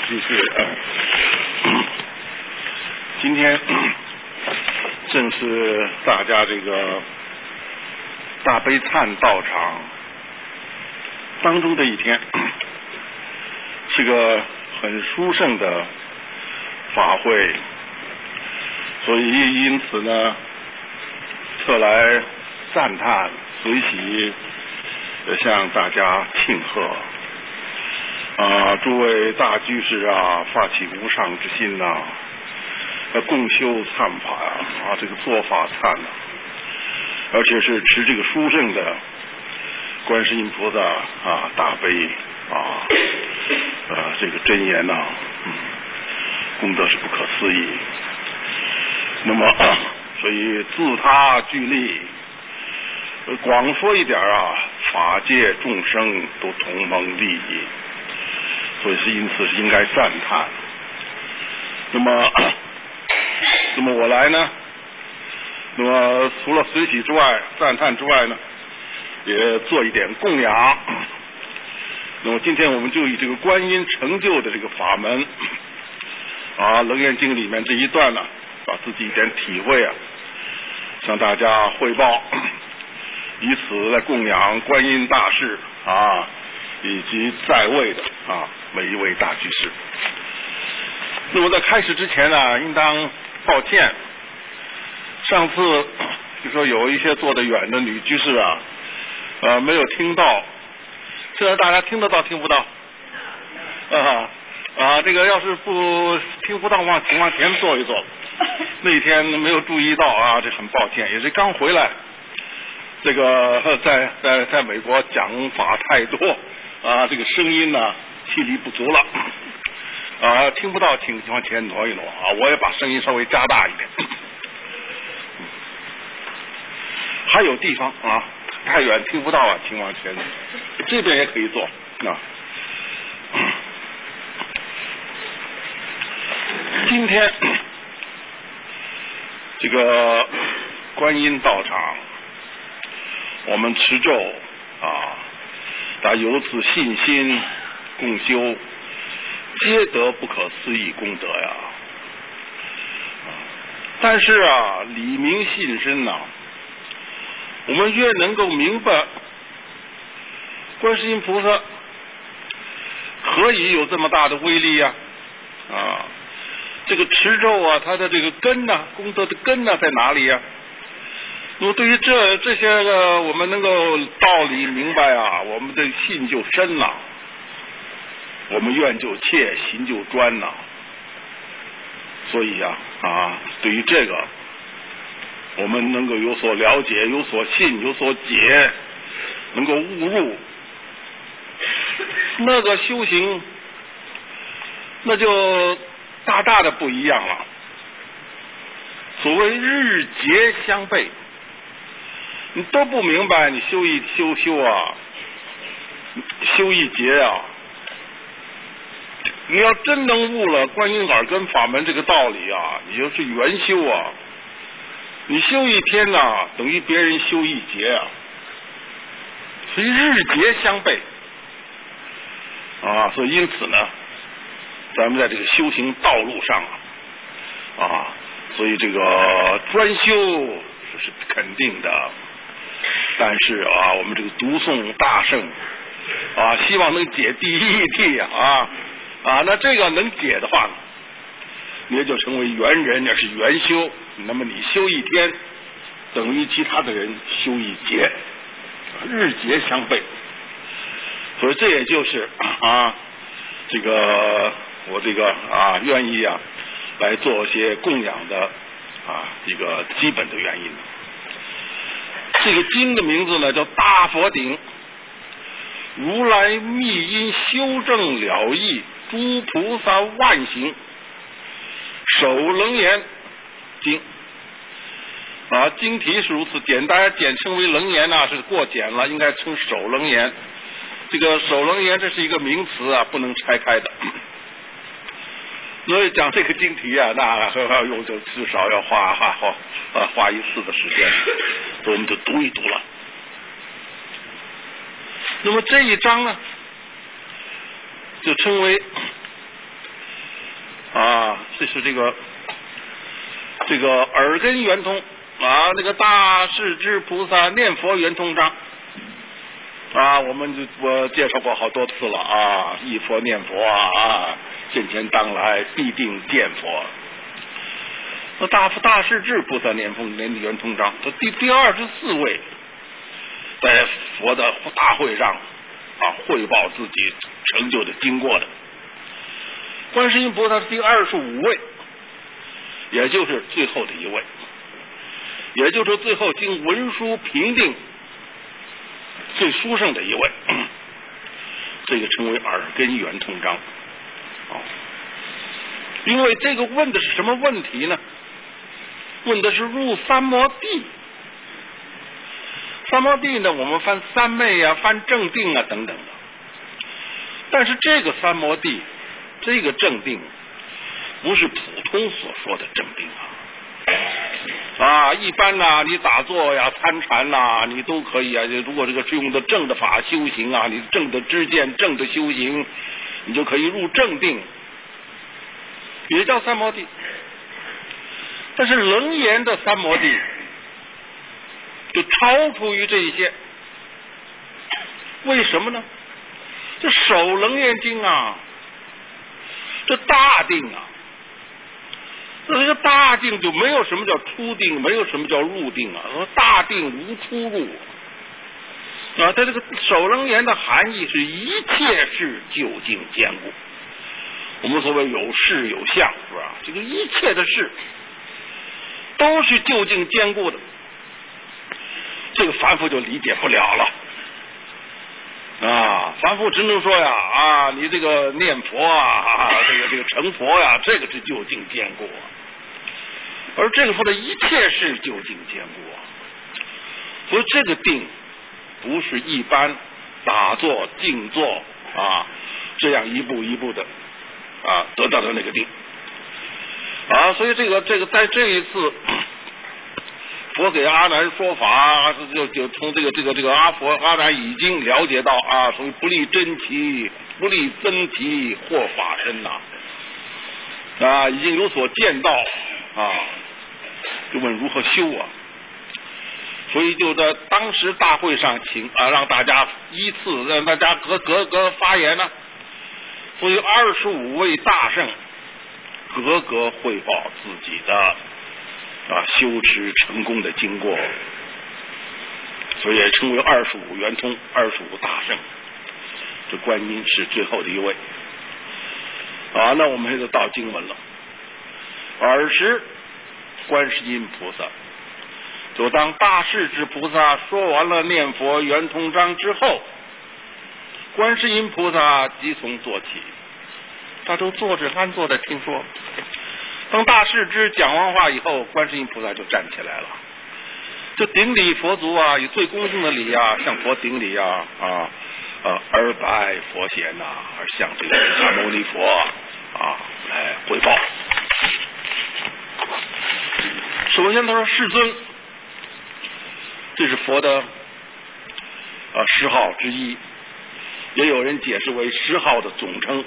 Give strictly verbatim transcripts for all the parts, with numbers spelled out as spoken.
居士，今天正是大家这个大悲忏道场当中的一天，是个很殊胜的法会，所以因此呢，特来赞叹随喜，向大家庆贺。啊，诸位大居士啊，发起无上之心呐、啊，共修忏法啊，啊，这个做法忏啊，而且是持这个殊胜的观世音菩萨啊大悲啊，呃，这个真言呐、啊，嗯，功德是不可思议。那么，所以自他具利，广说一点啊，法界众生都同蒙利益。所以是因此是应该赞叹。那么，那么我来呢？那么除了随喜之外，赞叹之外呢，也做一点供养。那么今天我们就以这个观音成就的这个法门啊，《楞严经》里面这一段呢，把自己一点体会啊，向大家汇报，以此来供养观音大士啊，以及在位的啊每一位大居士。那么在开始之前呢，应当抱歉，上次就说有一些坐得远的女居士啊，呃没有听到，现在大家听得到听不到？啊啊，这个要是不听不到往请往前坐一坐。那天没有注意到啊，这很抱歉，也是刚回来。这个在在在美国讲法太多啊，这个声音呢气力不足了啊，听不到请往前挪一挪啊，我也把声音稍微加大一点。还有地方啊，太远听不到啊，请往前，这边也可以做啊。今天这个观音道场，我们持咒啊，大家由此信心共修，皆得不可思议功德呀。但是啊，理明信深呐、啊，我们越能够明白观世音菩萨何以有这么大的威力呀、啊？啊，这个持咒啊，它的这个根呢、啊，功德的根呢、啊、在哪里呀、啊？那么对于这这些个我们能够道理明白啊，我们的信就深呐、啊，我们愿就切，行就专呐、啊。所以啊啊，对于这个我们能够有所了解，有所信，有所解，能够悟入，那个修行那就大大的不一样了。所谓日节相悖，你都不明白，你修一修修啊，修一节啊，你要真能悟了观音耳根法门这个道理啊，你就是圆修啊。你修一天呢、啊，等于别人修一节啊，所以日节相悖啊。所以因此呢，咱们在这个修行道路上啊，啊，所以这个专修这是肯定的。但是啊，我们这个读诵大圣啊，希望能解第一谛啊啊，那这个能解的话呢，你也就成为圆人，那是圆修。那么你修一天，等于其他的人修一节，日节相悖。所以这也就是啊，这个我这个啊愿意啊来做些供养的啊一个基本的原因。这个经的名字呢叫大佛顶如来密因修正了义诸菩萨万行首楞严经啊，经题是如此，简单简称为楞严呢是过简了，应该称首楞严。这个首楞严这是一个名词啊，不能拆开的。所以讲这个经题啊，那要用就至少要花花花啊花一次的时间，所以我们就读一读了。那么这一章呢，就称为这是这个这个耳根圆通啊，那个大势至菩萨念佛圆通章啊，我们就我介绍过好多次了啊，忆佛念佛啊，现前当来必定见佛。那大大势至菩萨念佛念圆通章，这第第二十四位，在佛的大会上啊汇报自己成就的经过的。观世音菩萨是第二十五位，也就是最后的一位，也就是最后经文殊评定最殊胜的一位，这个称为耳根圆通章。哦，因为这个问的是什么问题呢？问的是入三摩地。三摩地呢，我们翻三昧啊，翻正定啊等等的。但是这个三摩地，这个正定，不是普通所说的正定啊。啊，一般呐、啊，你打坐呀、参禅呐，你都可以啊。如果这个是用的正的法修行啊，你正的知见、正的修行，你就可以入正定，也叫三摩地。但是楞严的三摩地就超出于这一些，为什么呢？这首楞严经啊，这大定啊，这个大定就没有什么叫出定，没有什么叫入定啊，大定无出入啊。它这个首楞严的含义是一切事究竟坚固。我们所谓有事有相，是吧？这个一切的事都是究竟坚固的，这个凡夫就理解不了了啊！凡夫只能说呀啊，你这个念佛啊，这个这个成佛呀，这个是究竟坚固啊。而这个说的一切是究竟坚固啊，所以这个定不是一般打坐静坐啊这样一步一步的啊得到的那个定啊。所以这个这个在这一次佛给阿难说法，就就从这个这个这个阿佛阿难已经了解到啊，所谓不立真题，不立真题或法身呐 啊, 啊，已经有所见到啊，就问如何修啊。所以就在当时大会上请啊，让大家依次让大家各各个发言呢、啊。所以二十五位大圣各个汇报自己的啊修持成功的经过，所以也称为二十五圆通、二十五大圣。这观音是最后的一位啊。那我们就到经文了。尔时观世音菩萨，就当大势至菩萨说完了念佛圆通章之后，观世音菩萨即从坐起，他都坐着安坐的听说。当大势至讲完话以后，观世音菩萨就站起来了，就顶礼佛足啊，以最恭敬的礼啊，向佛顶礼啊啊呃而拜佛贤呐、啊，而向这个释迦牟尼佛啊来汇报。首先他说世尊，这是佛的呃十号之一，也有人解释为十号的总称，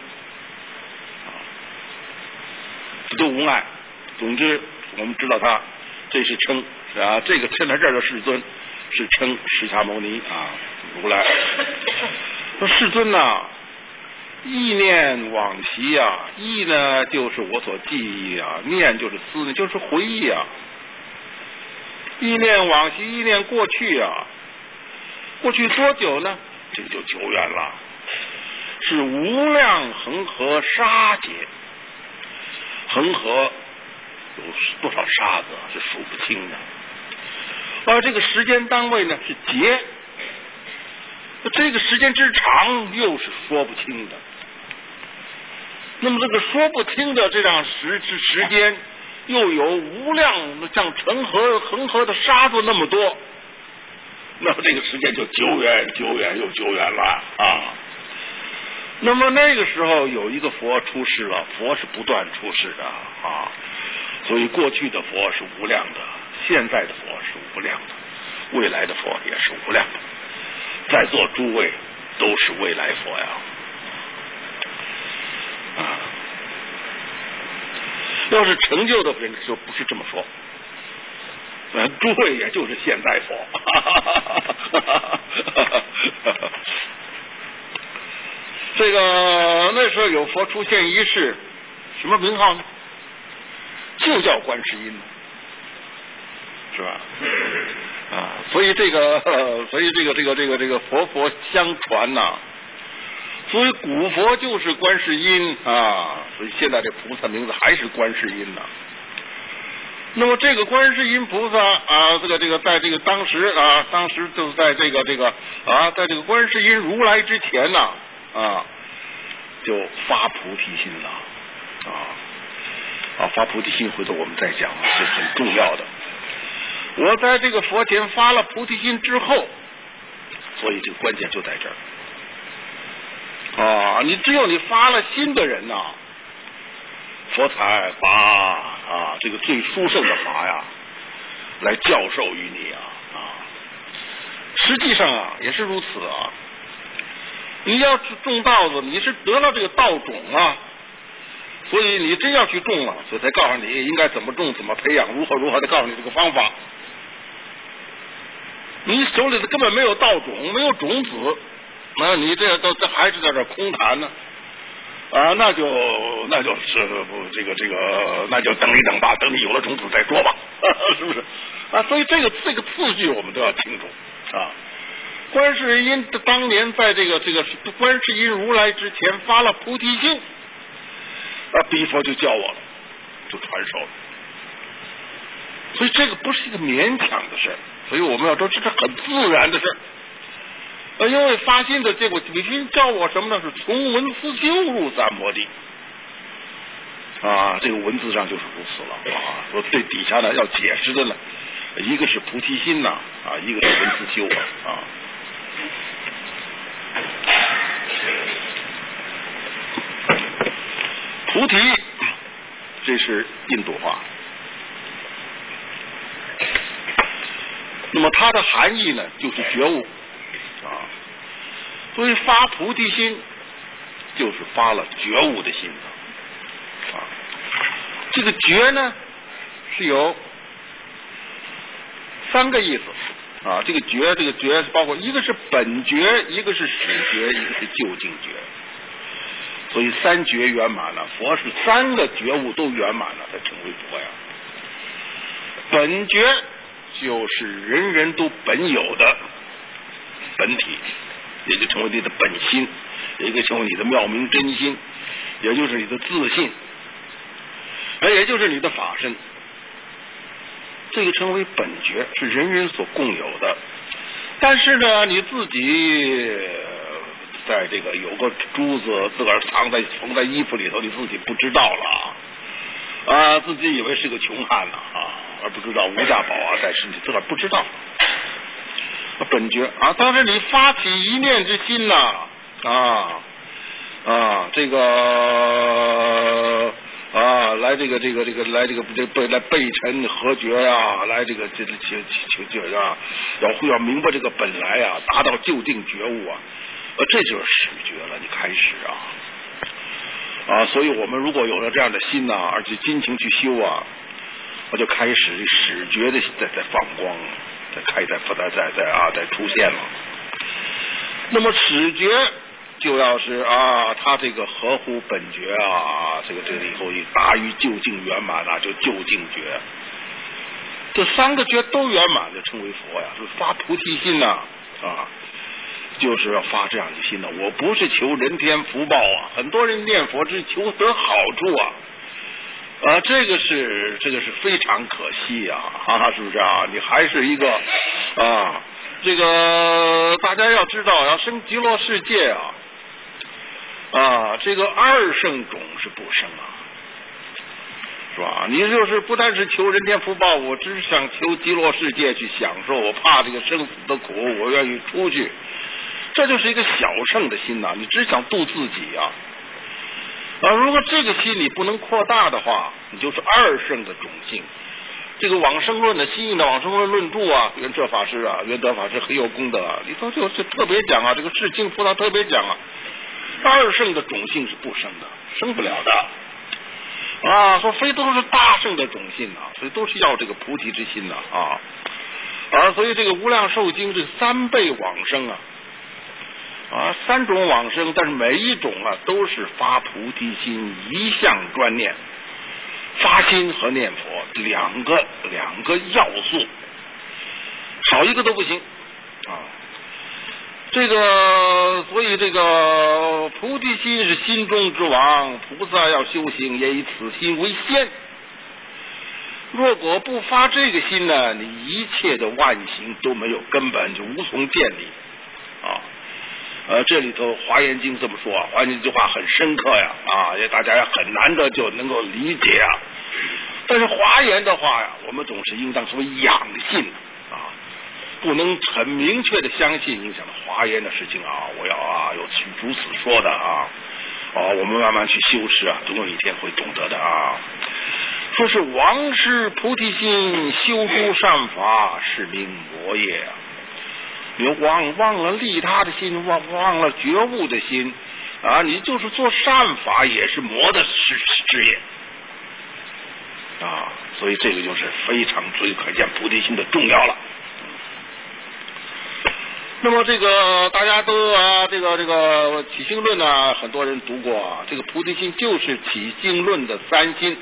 这都无碍。总之我们知道他这是称啊，这个称在这儿的世尊是称释迦牟尼啊如来。说世尊呐、啊，意念往昔啊，意呢就是我所记忆啊，念就是思念，就是回忆啊。意念往昔，意念过去啊，过去多久呢？这个就久远了，是无量恒河沙劫。恒河有多少沙子是数不清的，而这个时间单位呢是劫，这个时间之长又是说不清的。那么这个说不清的这样时时间，又有无量像成河恒河的沙子那么多，那么这个时间就久远久远又久远了啊。那么那个时候有一个佛出世了，佛是不断出世的啊，所以过去的佛是无量的，现在的佛是无量的，未来的佛也是无量的，在座诸位都是未来佛呀啊。 要是成就的人就不是这么说。呃，诸位也就是现代佛。这个那时候有佛出现一世，什么名号呢？就叫观世音，是吧？啊，所以这个，呃、所以这个这个这个这个佛佛相传呐、啊，所以古佛就是观世音啊，所以现在这菩萨名字还是观世音呐、啊。那么这个观世音菩萨啊，这个这个在这个当时啊，当时就是在这个这个啊，在这个观世音如来之前呢 啊, 啊，就发菩提心了啊啊，发菩提心，回头我们再讲，是很重要的。我在这个佛前发了菩提心之后，所以这个关键就在这儿啊，你只有你发了心的人呐、啊。佛才把啊这个最殊胜的法呀，来教授于你啊啊！实际上啊也是如此啊。你要种稻子，你是得了这个稻种啊，所以你真要去种了，所以才告诉你应该怎么种、怎么培养、如何如何的告诉你这个方法。你手里的根本没有稻种，没有种子，那你这都这还是在这空谈呢。啊，那就那就是不这个这个，那就等一等吧，等你有了种子再说吧，是不是？啊，所以这个这个次序我们都要清楚啊。观世音当年在这个这个观世音如来之前发了菩提心，啊，比佛就教我了，就传授了。所以这个不是一个勉强的事，所以我们要说这是很自然的事。呃，因为发心的结果，比心教我什么呢？是从文思修入三摩地啊，这个文字上就是如此了啊。说最底下呢要解释的呢，一个是菩提心呐 啊, 啊，一个是文思修啊。菩提，这是印度话。那么它的含义呢，就是觉悟。啊，所以发菩提心就是发了觉悟的心啊。这个觉呢是有三个意思啊。这个觉，这个觉包括一个是本觉，一个是始觉，一个是究竟觉。所以三觉圆满了，佛是三个觉悟都圆满了才成为佛呀。本觉就是人人都本有的本体，也就成为你的本心，也就成为你的妙明真心，也就是你的自信，而也就是你的法身。这个称为本觉，是人人所共有的。但是呢，你自己在这个有个珠子自个儿藏在缝在衣服里头，你自己不知道了啊，自己以为是个穷汉呢啊，而不知道无价宝啊在身体，自个儿不知道。本觉啊，当时你发起一念之心呐 啊, 啊啊，这个啊，来这个这个这个来这个这背来背尘合觉呀，来这个这这求求求啊，要要明白这个本来啊，达到究竟觉悟啊，呃，这就是始觉了，你开始啊啊，所以我们如果有了这样的心呐、啊，而且尽情去修啊，我就开始始觉的在在放光。开在不在在在啊，在出现了。那么始觉就要是啊，他这个合乎本觉啊，这个这个以后一达于究竟圆满啊，就究竟觉。这三个觉都圆满，就称为佛呀。是发菩提心呐 啊, 啊，就是要发这样的心呐、啊。我不是求人天福报啊，很多人念佛只求得好处啊。啊，这个是这个是非常可惜啊，哈哈，是不是啊？你还是一个啊，这个大家要知道，要生极乐世界啊，啊，这个二圣种是不生啊，是吧？你就是不但是求人天福报，我只是想求极乐世界去享受，我怕这个生死的苦，我愿意出去，这就是一个小圣的心呐、啊，你只想度自己啊。啊，如果这个心理不能扩大的话，你就是二圣的种性。这个往生论的新印的往生论论著啊，圆彻法师啊，圆德法师很有功德啊，里头就是特别讲啊，这个世亲菩萨特别讲啊，二圣的种性是不生的，生不了的啊，说非都是大圣的种性啊，所以都是要这个菩提之心的啊啊，所以这个无量寿经这三倍往生啊啊，三种往生，但是每一种啊都是发菩提心，一向专念，发心和念佛两个两个要素，少一个都不行啊。这个所以这个菩提心是心中之王，菩萨要修行也以此心为先。若果不发这个心呢，你一切的万行都没有根本，就无从建立啊。呃，这里头《华严经》这么说，《华严经》这句话很深刻呀，啊，也大家也很难得就能够理解啊。但是华严的话呀，我们总是应当说养信啊，不能很明确的相信影响了华严的事情啊，我要啊有如此说的啊，啊，我们慢慢去修持啊，总有一天会懂得的啊。说是王师菩提心，修诸善法，是名魔业啊。你忘忘了利他的心，忘忘了觉悟的心啊，你就是做善法也是魔的事事业啊，所以这个就是非常最可见菩提心的重要了。那么这个大家都啊，这个这个起心论呢，很多人读过啊，这个菩提心就是起心论的三心。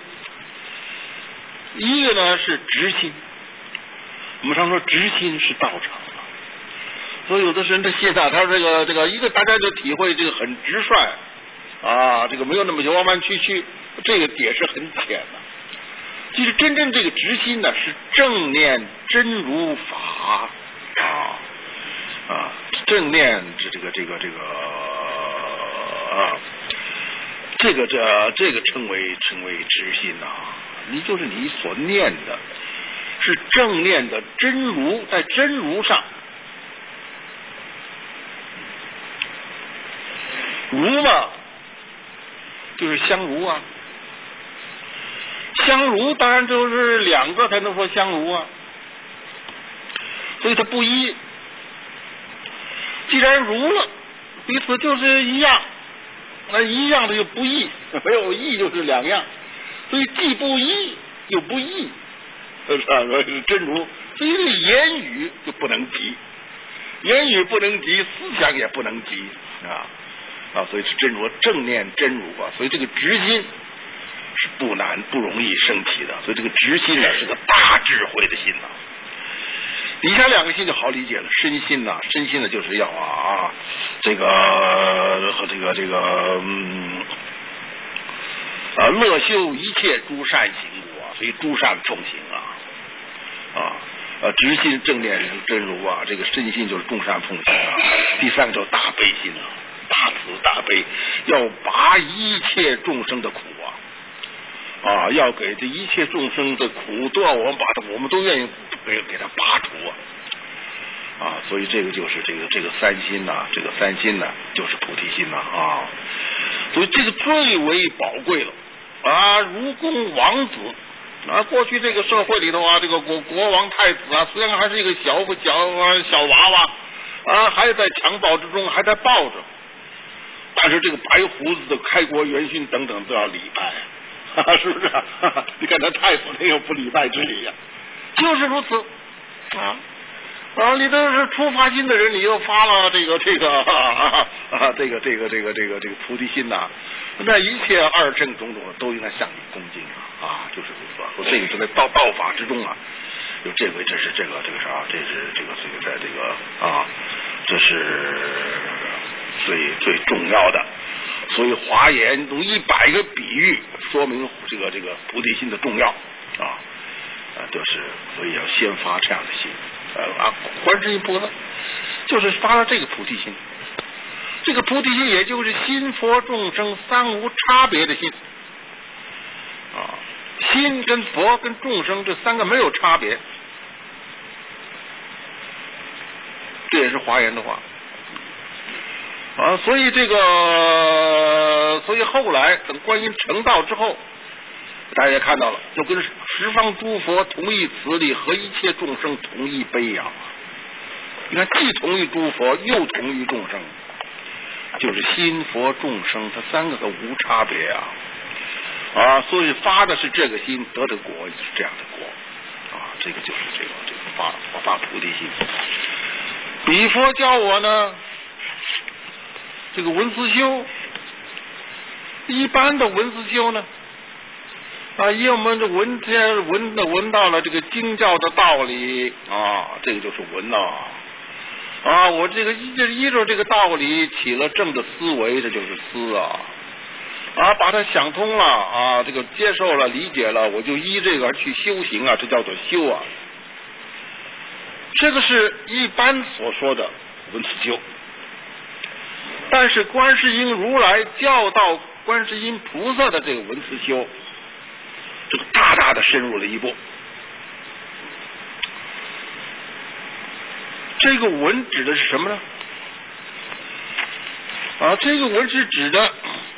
一个呢是直心，我们常说直心是道场。所以有的人的心啊，他这个这个一个大家就体会这个很直率啊，这个没有那么弯弯曲曲，这个解释很浅的。其实真正这个直心呢，是正念真如法啊啊，正念这这个这个这个啊，这个这这个称为称为直心呐、啊。你就是你所念的是正念的真如，在真如上。如嘛，就是相如啊，相如当然就是两个才能说相如啊，所以它不一。既然如了，彼此就是一样，那一样的就不异，没有异就是两样，所以既不一又不异，是吧？是真如，所以这个言语就不能及，言语不能及，思想也不能及啊。啊，所以是真如正念真如啊，所以这个直心是不难不容易升起的，所以这个直心呢是个大智慧的心呐、啊。底下两个心就好理解了，身心呐、啊，身心呢就是要啊这个和这个这个嗯啊乐修一切诸善行故啊，所以诸善奉行啊啊啊直心正念真如啊，这个身心就是众善奉行啊。第三个叫大悲心啊。大慈大悲，要拔一切众生的苦啊！啊，要给这一切众生的苦都要我们把它，我们都愿意给给他拔除啊！啊，所以这个就是这个这个三心呐、啊，这个三心呢、啊、就是菩提心呐 啊, 啊！所以这个最为宝贵了啊！如公王子啊，过去这个社会里头啊，这个国国王太子啊，虽然还是一个小小小娃娃啊，还在襁褓之中，还在抱着。但是这个白胡子的开国元勋等等都要礼拜，哈哈是不是、啊？哈哈你看他太子没有不礼拜之礼呀、啊，就是如此啊啊！你都是出发心的人，你又发了这个这个啊啊这个这个这个这个这个菩提心呐、啊，那一切二正种种都应该向你恭敬啊啊！就是如此。说这个是在道道法之中啊，有这回这是这个这个啥，这是这个这个在这个啊，这是。最最重要的，所以华严用一百个比喻说明这个这个菩提心的重要啊啊，就是所以要先发这样的心啊，观世音菩萨就是发了这个菩提心，这个菩提心也就是心佛众生三无差别的心啊，心跟佛跟众生这三个没有差别，这也是华严的话。啊，所以这个，所以后来等观音成道之后，大家也看到了，就跟十方诸佛同一慈力和一切众生同一悲呀。你看，既同于诸佛，又同于众生，就是心佛众生，它三个个无差别啊。 啊，所以发的是这个心，得的果也是这样的果啊，这个就是这个这个发发菩提心。比佛教我呢，这个文思修，一般的文思修呢，啊，因为我们这闻天闻的闻到了这个经教的道理啊，这个就是闻呐。啊，我这个依着依着这个道理起了正的思维，这就是思啊。啊，把它想通了啊，这个接受了理解了，我就依这个而去修行啊，这叫做修啊。这个是一般所说的文思修。但是观世音如来教导观世音菩萨的这个文思修，这个大大的深入了一步。这个文指的是什么呢？啊，这个文是指的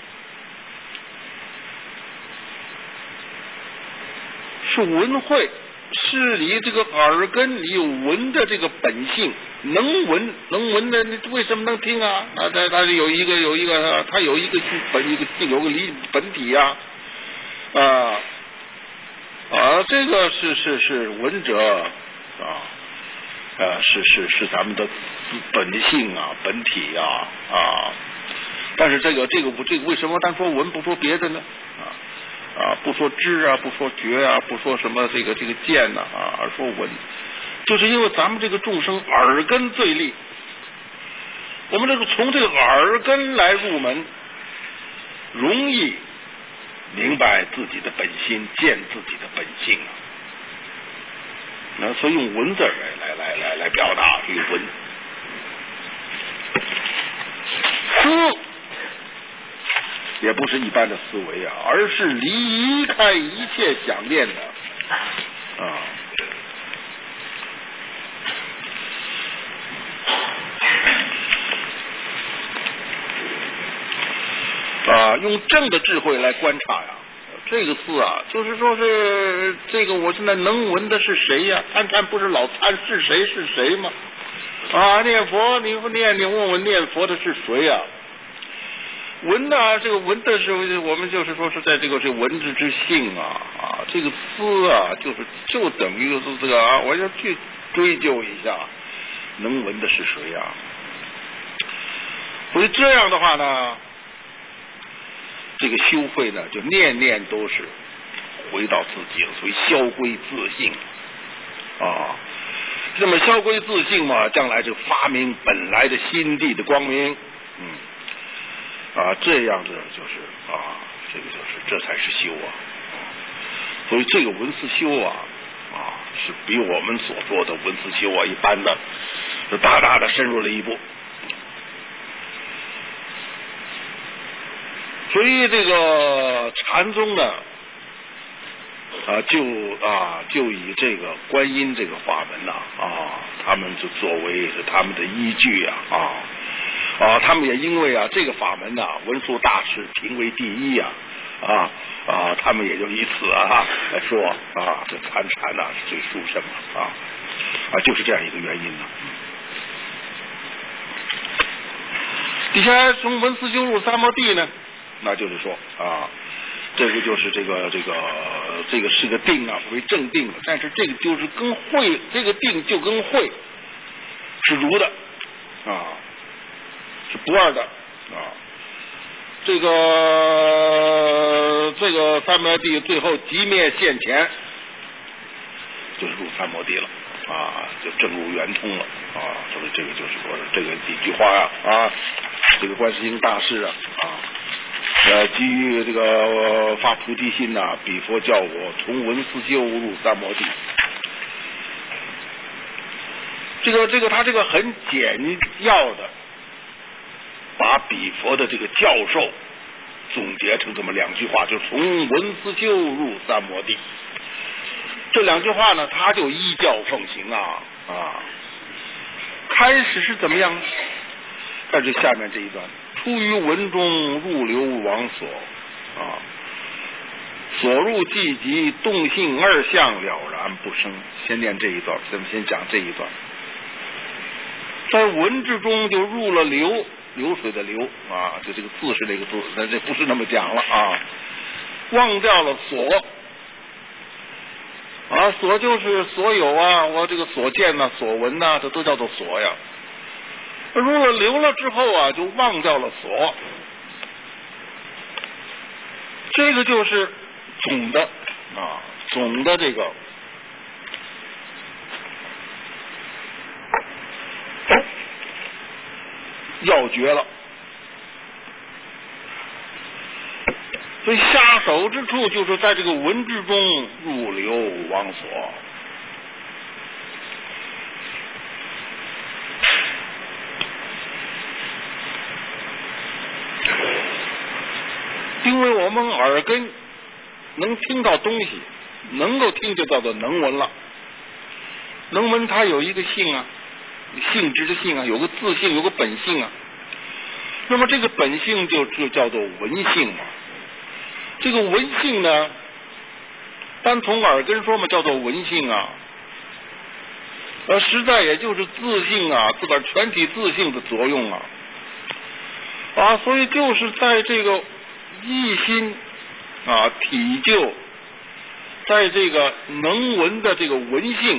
是闻慧，是你这个耳根你有闻的这个本性，能闻能闻的，你为什么能听啊？啊，它它有一个有一个，它有一个本一个有个理本体呀、啊，啊啊，这个是是是闻者啊。呃，是是是咱们的本性啊，本体啊啊！但是这个这个不这个为什么单说闻不说别的呢？啊啊，不说知啊，不说觉啊，不说什么这个这个见呐 啊, 啊，而说闻，就是因为咱们这个众生耳根最利，我们这个从这个耳根来入门，容易明白自己的本心，见自己的本性啊。那所以用文字来来来来来表达这个文，思也不是一般的思维啊，而是离开一切想念的啊啊，用正的智慧来观察呀。这个字啊，就是说是这个，我现在能闻的是谁呀、啊？参禅不是老参是谁是谁吗？啊，念佛你念你问问念佛的是谁呀、啊？闻的这个闻的是我们就是说是在这个这个闻之之性啊啊，这个思啊，就是就等于是这个啊，我要去追究一下，能闻的是谁呀、啊？所以这样的话呢。这个修慧呢，就念念都是回到自己了，所以消归自性啊。那么消归自性嘛，将来就发明本来的心地的光明，嗯啊，这样的就是啊，这个就是这才是修啊。所以这个文思修啊啊，是比我们所说的文思修啊一般的，是大大的深入了一步。所以这个禅宗呢，啊，就啊就以这个观音这个法门呐 啊, 啊，他们就作为是他们的依据啊啊啊，他们也因为啊这个法门呐、啊，文殊大师评为第一啊啊啊，他们也就以此啊来说啊，这参禅呐、啊、是最殊胜的啊啊，就是这样一个原因呢。底下从文思修入三摩地呢。那就是说啊，这个就是这个这个这个是个定啊，为正定，但是这个就是跟慧，这个定就跟慧是如的啊，是不二的啊。这个这个三摩地最后寂灭现前，就是入三摩地了啊，就正入圆通了啊。所以这个就是说这个几句话呀 啊, 啊，这个观世音大士啊啊。呃，基于这个发菩提心呐、啊，比佛教我从文思修入三摩地。这个这个他这个很简要的把比佛的这个教授总结成这么两句话，就从文思修入三摩地。这两句话呢，他就依教奉行啊啊。开始是怎么样呢？看这下面这一段。出于文中入流往所啊，所入即即动性二相了然不生。先念这一段，咱们先讲这一段。在文之中就入了流，流水的流啊，就这个字是这个字，咱这不是那么讲了啊。 忘掉了所啊，所就是所有啊，我这个所见呐、所闻呐、这都叫做所呀。入了流了之后啊，就忘掉了所，这个就是总的啊，总的这个要诀了。所以下手之处就是在这个文之中入流忘所。因为我们耳根能听到东西，能够听就叫做能闻了。能闻它有一个性啊，性质的性啊，有个自性，有个本性啊。那么这个本性就就叫做闻性嘛。这个闻性呢，单从耳根说嘛，叫做闻性啊。呃，实在也就是自性啊，自个儿全体自性的作用啊。啊，所以就是在这个意心啊体就，在这个能闻的这个闻性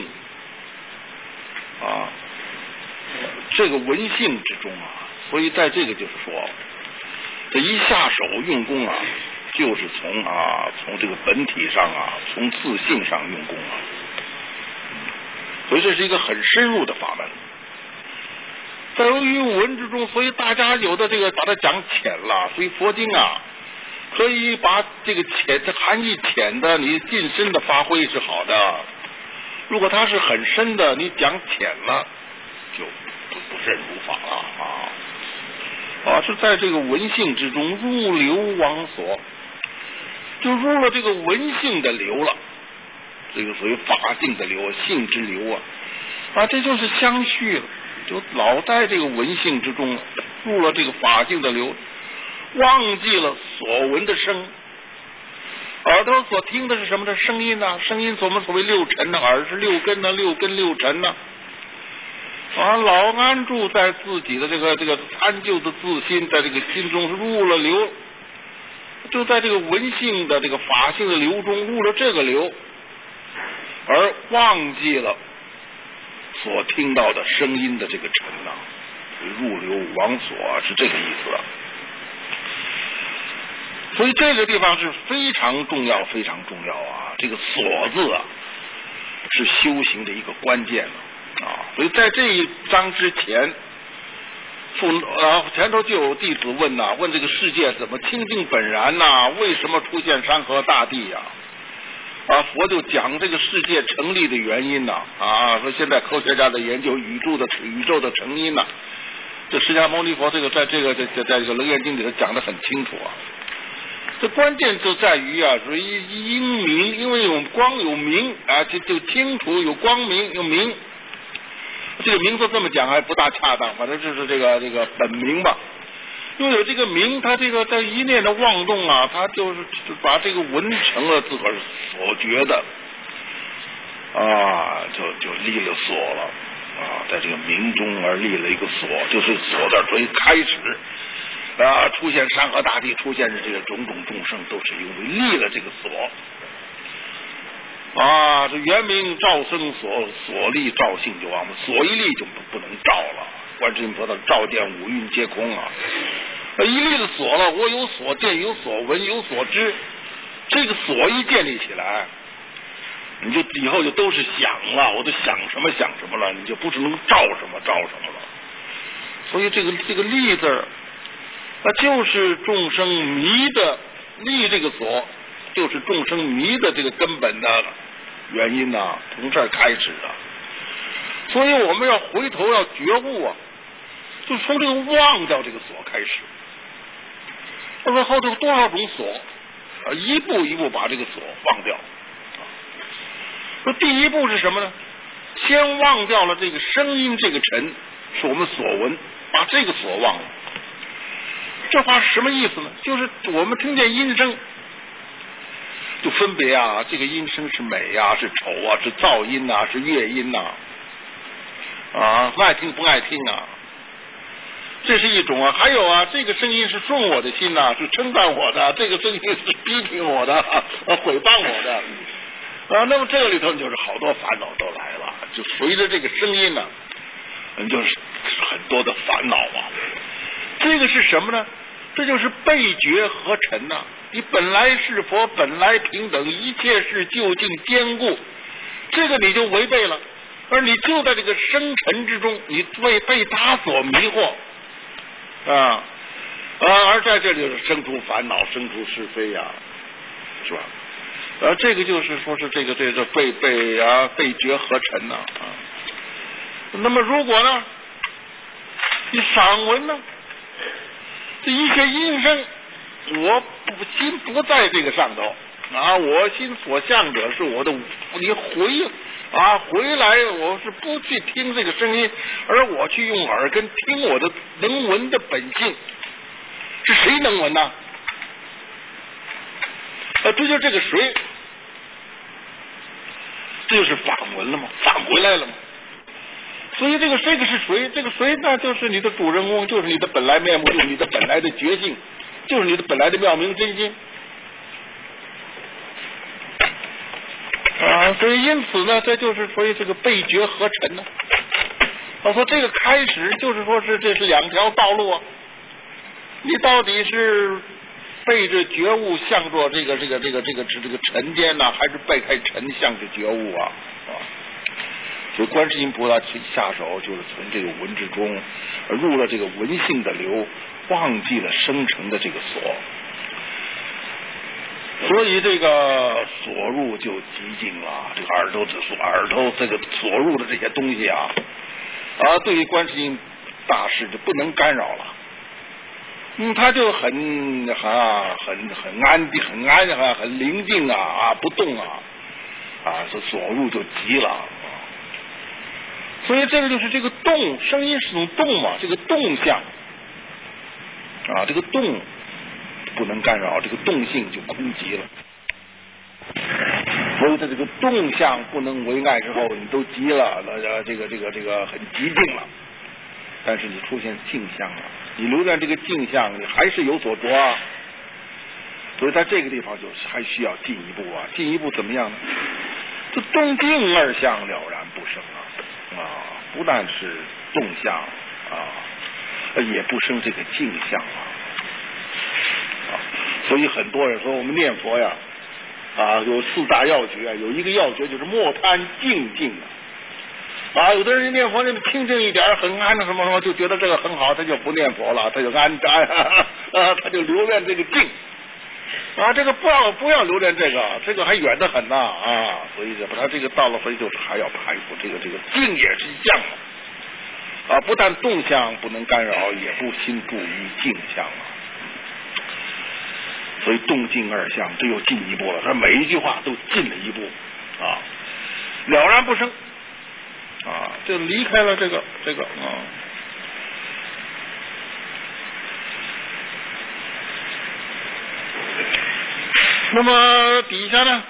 啊，这个闻性之中啊，所以在这个就是说，这一下手用功啊，就是从啊从这个本体上啊，从自性上用功啊，所以这是一个很深入的法门。在于闻之中，所以大家有的这个把它讲浅了，所以佛经啊，可以把这个浅这含义浅的，你近深的发挥是好的。如果它是很深的，你讲浅了，就不不甚如法了啊！啊，是在这个闻性之中入流忘所，就入了这个闻性的流了，这个属于法性的流，性之流啊，啊，这就是相续了。就老在这个闻性之中入了这个法性的流，忘记了所闻的声。耳朵所听的是什么的声音呢？声音我们所谓六尘呢，耳是六根呢，六根六尘呢。啊，老安住在自己的这个这个参就的自心，在这个心中入了流，就在这个闻性的这个法性的流中入了这个流，而忘记了所听到的声音的这个尘呐，入流忘所是这个意思啊。所以这个地方是非常重要，非常重要啊！这个所字啊，是修行的一个关键啊。所以在这一章之前，父啊前头就有弟子问呐、啊，问这个世界怎么清净本然呐、啊？为什么出现山河大地呀、啊？啊，佛就讲这个世界成立的原因呐、啊，啊，说现在科学家的研究宇宙的宇宙的成因呐、啊，这释迦牟尼佛这个在这个在在在这个《楞严经》里头讲得很清楚啊。这关键就在于啊，说因明，因为有光有明啊，就就清楚有光明有明。这个名字这么讲还不大恰当，反正就是这个这个本明吧。因为有这个明，他这个在一念的妄动啊，他就是把这个闻成了自个儿所觉的啊，就就立了所了啊，在这个明中而立了一个所，就是所字，所以开始。啊，出现山河大地，出现的这个种种众生，都是因为立了这个所啊。这原名赵僧所，所立赵性就忘了，所一立就不不能照了。观世音菩萨照见五蕴皆空啊，一立了所了，我有所见，有所闻，有所知，这个所一建立起来，你就以后就都是想了，我都想什么想什么了，你就不是能照什么照什么了。所以这个这个立字。那就是众生迷的立这个所，就是众生迷的这个根本的原因呐、啊，从这儿开始的。所以我们要回头要觉悟啊，就从这个忘掉这个所开始。那么后头多少种所啊，一步一步把这个所忘掉。说第一步是什么呢？先忘掉了这个声音这个尘，是我们所闻，把这个所忘了。这话是什么意思呢？就是我们听见音声，就分别啊，这个音声是美啊，是丑啊，是噪音啊，是乐音呐、啊，啊，爱听不爱听啊。 这是一种啊。还有啊，这个声音是顺我的心呐、啊，是称赞我的；这个声音是批评我的，啊，毁谤我的。啊，那么这个里头就是好多烦恼都来了，就随着这个声音呢、啊，就是很多的烦恼啊。这个是什么呢？这就是背觉合尘呐、啊。你本来是佛，本来平等，一切是究竟坚固，这个你就违背了。而你就在这个生尘之中，你被被他所迷惑啊啊！而在这里就是生出烦恼，生出是非呀、啊，是吧？呃、啊，这个就是说是这个这个被被啊被觉合尘呐 啊, 啊。那么如果呢，你赏闻呢，这一切音声，我不心不在这个上头啊，我心所向者是我的，你回。啊，回来我是不去听这个声音，而我去用耳根听我的能闻的本性，是谁能闻呢？啊，这就是这个谁，这就是返闻了吗？返回来了吗？所以这个这个是谁？这个谁呢？就是你的主人公，就是你的本来面目，就是你的本来的觉性，就是你的本来的妙明真心。啊，所以因此呢，这就是所以这个背觉合尘呢。我说这个开始就是说是这是两条道路啊，你到底是背着觉悟向着这个这个这个这个这个尘间呢，还是背开尘向着觉悟啊？啊，所以观世音菩萨下手就是从这个文之中入了这个文性的流，忘记了生成的这个所。所以这个所入就极尽了，这个耳朵之所，耳朵这个所入的这些东西啊，啊，对于观世音大士就不能干扰了。嗯，他就很啊，很很安定，很安啊，很宁静啊，啊，不动啊，啊，这所入就极了。啊、所以这个就是这个动，声音是种动嘛，这个动向啊，这个动。不能干扰，这个动性就空极了。所以在这个动向不能为碍之后，你都极了，那这个这个这个很极静了。但是你出现镜像了，你留恋这个镜像，你还是有所着啊。所以在这个地方就还需要进一步啊，进一步怎么样呢？这动静二相了然不生啊，啊，不但是动向啊，也不生这个镜像啊。所以很多人说我们念佛呀，啊，有四大要诀，有一个要诀就是莫贪静静啊。啊，有的人念佛那清静一点，很安的什么什么，就觉得这个很好，他就不念佛了，他就安安啊，他就留恋这个静啊，这个不要不要留恋这个，这个还远得很呐啊。所以把他这个到了，所以就是还要排除这个这个静也是一相啊，不但动向不能干扰，也不心注于静相啊。所以动静二相，这又进一步了。他每一句话都进了一步啊，了然不生啊，就离开了这个这个啊。那么底下呢？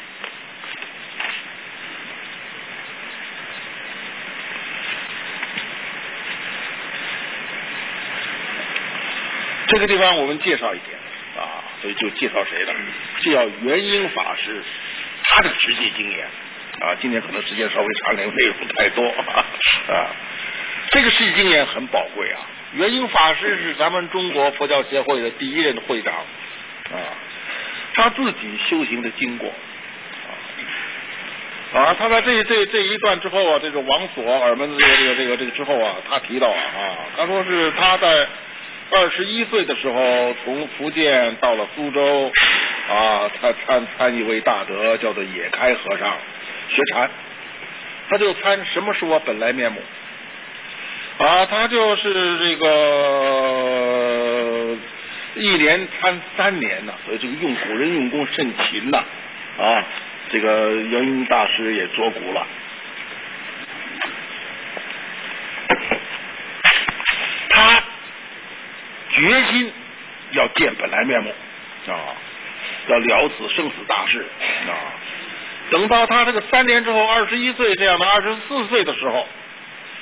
这个地方我们介绍一点啊，所以就介绍谁了？介绍元婴法师，他的实际经验啊。今天可能时间稍微长点，内容太多啊。这个实际经验很宝贵啊。元婴法师是咱们中国佛教协会的第一任会长啊，他自己修行的经过啊，啊，他在这这这一段之后啊，这个王所耳门的这个这个这个这个之后啊，他提到啊，他说是他在二十一岁的时候，从福建到了苏州啊，他参参一位大德，叫做野开和尚学禅，他就参什么是我本来面目啊，他就是这个一年参三年呢，所以这个用古人用功甚勤呐啊，这个元婴大师也着古了。他决心要见本来面目啊，要了此生死大事啊。等到他这个三年之后，二十一岁这样的二十四岁的时候，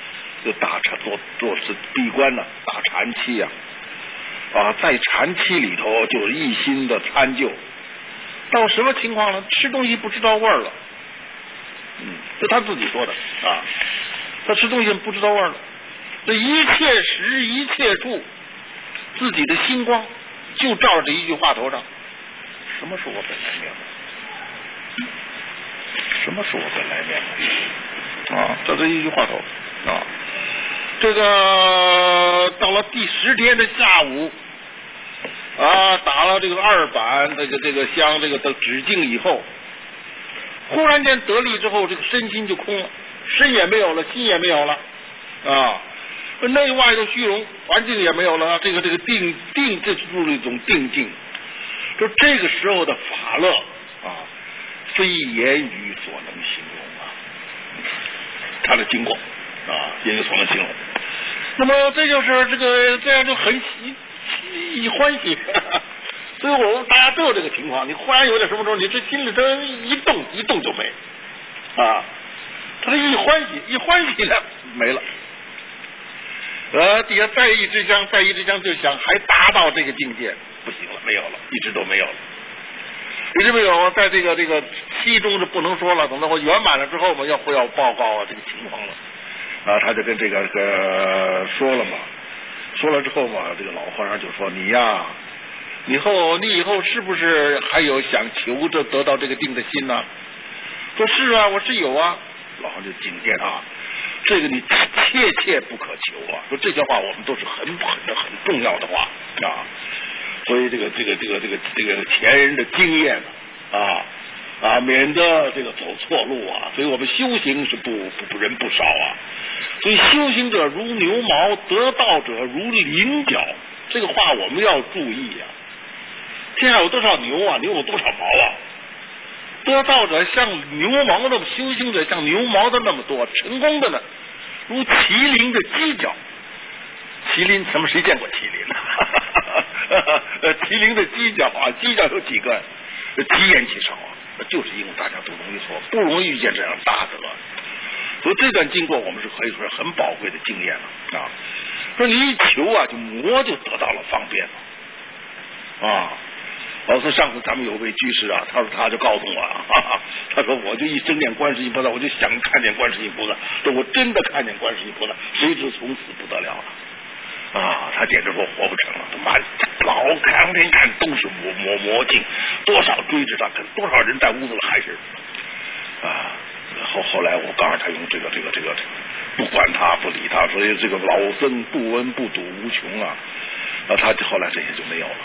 就打禅做做是闭关呢，打禅期呀、啊，啊，在禅期里头就一心的参究，到什么情况呢？吃东西不知道味儿了，嗯，这他自己说的啊，他吃东西不知道味儿了，这一切时一切处，自己的星光就照着一句话头上，什么是我本来面目？什么是我本来面目？啊，这是一句话头啊。这个到了第十天的下午啊，打了这个二板这个这个香这个的止境以后，忽然间得力之后，这个身心就空了，身也没有了，心也没有了啊，内外的虚荣，环境也没有了，这个这个定定这就是一种定境。就这个时候的法乐啊，非言语所能形容啊，他的经过啊，言语所能形容。那么这就是这个这样就很喜喜欢喜，所以我们大家都有这个情况。你忽然有点什么时候，你这心里头一动一动就没啊，他这一欢喜一欢喜呢没了。呃，底下再一支香，再一支香就想还达到这个境界，不行了，没有了，一直都没有了，一直没有。在这个这个期中是不能说了，等到我圆满了之后嘛，要会要报告啊这个情况了啊，他就跟这个这个说了嘛，说了之后嘛，这个老和尚就说你呀，以后你以后是不是还有想求着得到这个定的心呢？说是啊，我是有啊。老和尚就警戒他。这个你切切不可求啊！说这些话我们都是很很很重要的话啊，所以这个这个这个这个这个前人的经验啊啊，免得这个走错路啊。所以我们修行是不不不人不少啊。所以修行者如牛毛，得道者如麟角，这个话我们要注意啊。天下有多少牛啊？牛有多少毛啊？得道者像牛毛那么，修行者像牛毛的那么多，成功的呢，如麒麟的犄角。麒麟，咱们谁见过麒麟呢？呃，麒麟的犄角啊，犄角有几个？极言极少啊，就是因为大家都容易错，不容易遇见这样大德。所以这段经过我们是可以说是很宝贵的经验了啊。说你一求啊，就魔就得到了方便了啊。老师，上次咱们有位居士啊，他说他就告诉我啊，哈哈，他说我就一睁眼观世音菩萨，我就想看见观世音菩萨，说我真的看见观世音菩萨，谁知从此不得了了啊！他简直说活不成了，他妈老看天看都是魔魔魔镜，多少追着他，可多少人在屋子里还是啊。后后来我告诉他用这个这个这个不管他不理他，所以这个老僧不闻不睹无穷啊，啊，他后来这些就没有了。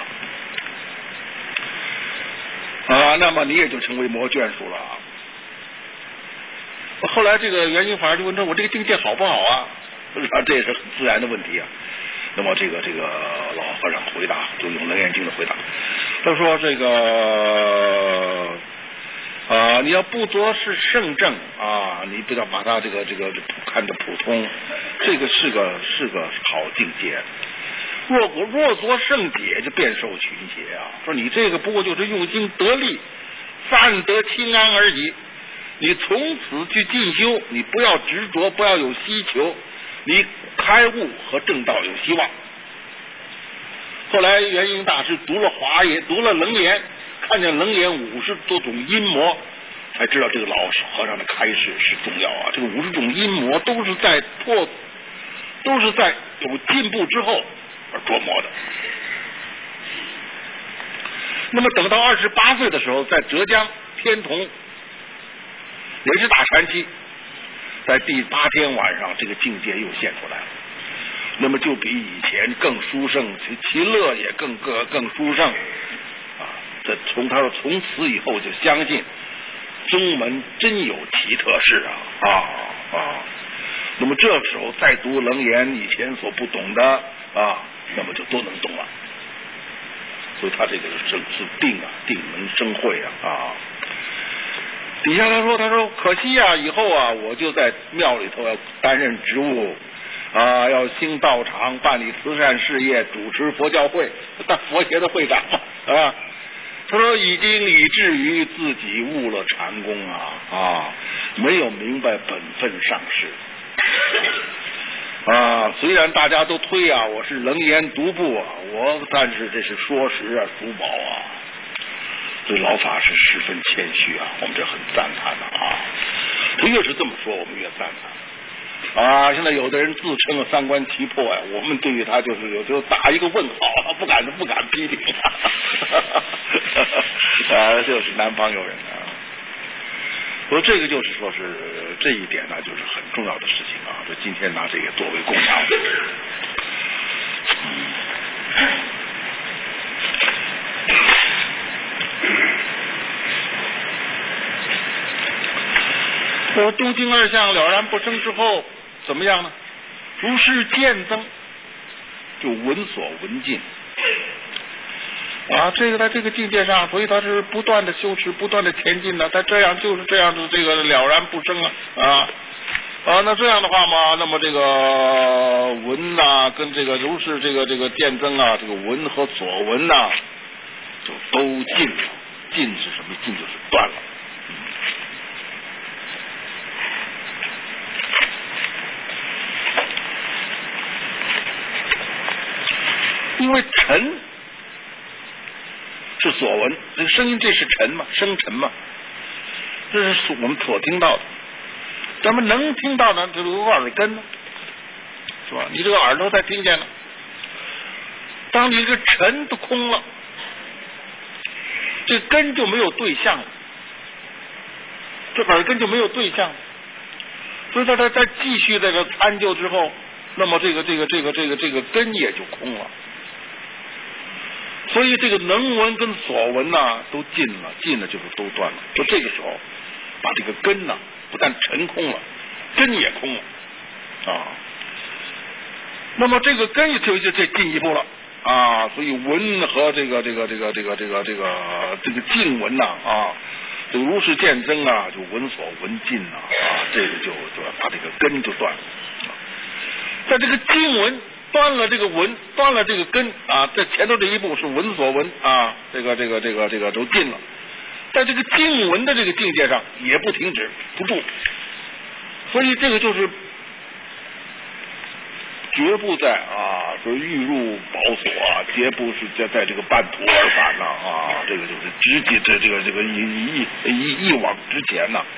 啊，那么你也就成为魔眷属了啊。后来这个圆心法师就问他：“我这个境界好不好啊？”啊，这也是很自然的问题啊。那么这个这个老和尚回答，就用《楞严经》的回答，他说：“这个啊，你要不着是圣正啊，你不要把它这个这个看着普通，这个是个是个好境界。”若果若作圣解，就便受群邪啊！说你这个不过就是用心得力，暂得清安而已。你从此去进修，你不要执着，不要有希求，你开悟和正道有希望。后来圆英大师读了华严，读了楞严，看见楞严五十多种阴魔，才知道这个老和尚的开示是重要啊！这个五十种阴魔都是在破，都是在有进步之后而琢磨的。那么等到二十八岁的时候，在浙江天童也是打禅期，在第八天晚上，这个境界又现出来了。那么就比以前更殊胜，其其乐也更更更殊胜啊！这从他说从此以后就相信宗门真有奇特事啊啊啊！那么这时候再读楞严以前所不懂的啊，那么就都能懂了。所以他这个是是定啊，定能生慧啊啊！底下他说他说可惜啊，以后啊我就在庙里头要担任职务啊，要兴道场，办理慈善事业，主持佛教会，当佛协的会长啊。他说已经以至于自己误了禅功啊啊，没有明白本分上师。 啊，虽然大家都推啊，我是冷言独步啊，我但是这是说实啊，珠宝啊，对老法师十分谦虚啊，我们这很赞叹的啊。他越是这么说，我们越赞叹啊。现在有的人自称三观奇破呀、啊，我们对于他就是有时候打一个问号，不敢不敢批评啊，就是南方有人啊。所以这个就是说是这一点呢，就是很重要的事情啊。就今天拿这个作为供养。说东京二相了然不生之后怎么样呢？如是渐增，就闻所闻尽啊，这个在这个境界上，所以他是不断的修持，不断的前进的。他这样就是这样的这个了然不生啊啊啊！那这样的话嘛，那么这个闻呐、啊，跟这个如是这个这个渐增啊，这个闻和所闻呐、啊，就都尽了。尽是什么？尽就是断了。因为尘是所闻，这个声音这是尘嘛，声尘嘛，这是我们所听到的。咱们能听到呢，这个耳根呢，是吧？你这个耳朵在听见了。当你这个尘都空了，这根就没有对象了，这耳根就没有对象了。所以在它再继续在这参究之后，那么这个这个这个这个这个根也就空了。所以这个能闻跟所闻呐、啊、都尽了，尽了就是都断了。就这个时候，把这个根呐、啊、不但尘空了，根也空了啊。那么这个根就就就进一步了啊。所以闻和这个这个这个这个这个这个这个静闻呐 啊, 啊，这个如是渐增啊，就闻所闻尽呐 啊, 啊，这个就就把这个根就断了。在这个静闻。断了这个闻，断了这个根啊，在前头这一步是闻所闻啊，这个这个这个这个都尽了，在这个静闻的这个境界上也不停止不住，所以这个就是绝不在啊，说欲入宝所啊，绝不是在在这个半途而返呐 啊, 啊，这个就是直接这这个这个一一一一往之前呐、啊，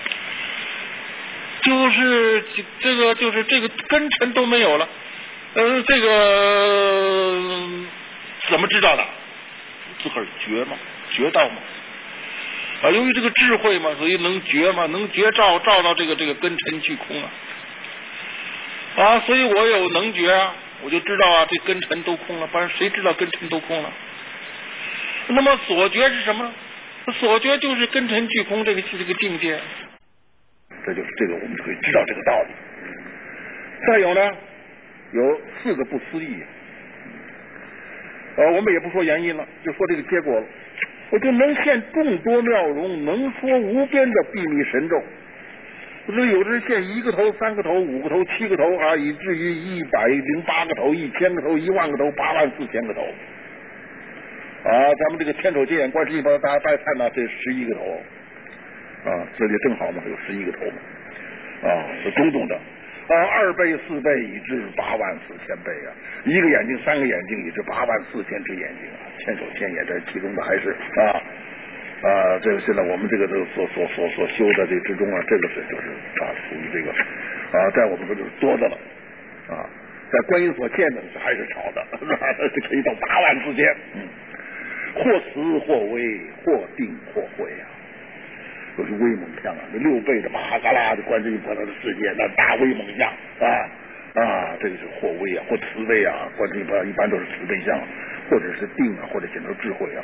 就是这个就是这个根尘都没有了。呃，这个怎么知道的？自个儿觉嘛，觉到嘛。啊，由于这个智慧嘛，所以能觉嘛，能觉照照到这个这个根尘俱空啊。啊，所以我有能觉啊，我就知道啊，这根尘都空了，不然谁知道根尘都空了？那么所觉是什么？所觉就是根尘俱空这个这个境界。这就是这个，我们可以知道这个道理。再有呢？有四个不思议，呃，我们也不说原因了，就说这个结果了。我就能现众多妙容，能说无边的秘密神咒。这有的人现一个头、三个头、五个头、七个头啊，以至于一百零八个头、一千个头、一万个头、八万四千个头。啊，咱们这个千手接眼观世音菩萨大家拜忏呢，这十一个头啊，这里正好嘛，有十一个头嘛，啊，是种种的。啊，二倍四倍以至八万四千倍啊！一个眼睛三个眼睛以至八万四千只眼睛啊！千手千眼，这其中的还是啊啊，这个现在我们这个这个所所所所修的这之中啊，这个是就是啊属于这个啊，在我们说就是多的了啊，在观音所见的还是少的，是吧？这可以到八万四千，嗯，或慈或威，或定或慧啊。都是威猛相啊！那六倍的玛嘎拉的观世音菩萨的世界，那大威猛相啊啊！这个是或威啊，或慈悲啊，观世音菩萨一般都是慈悲相，或者是定啊，或者显出智慧啊，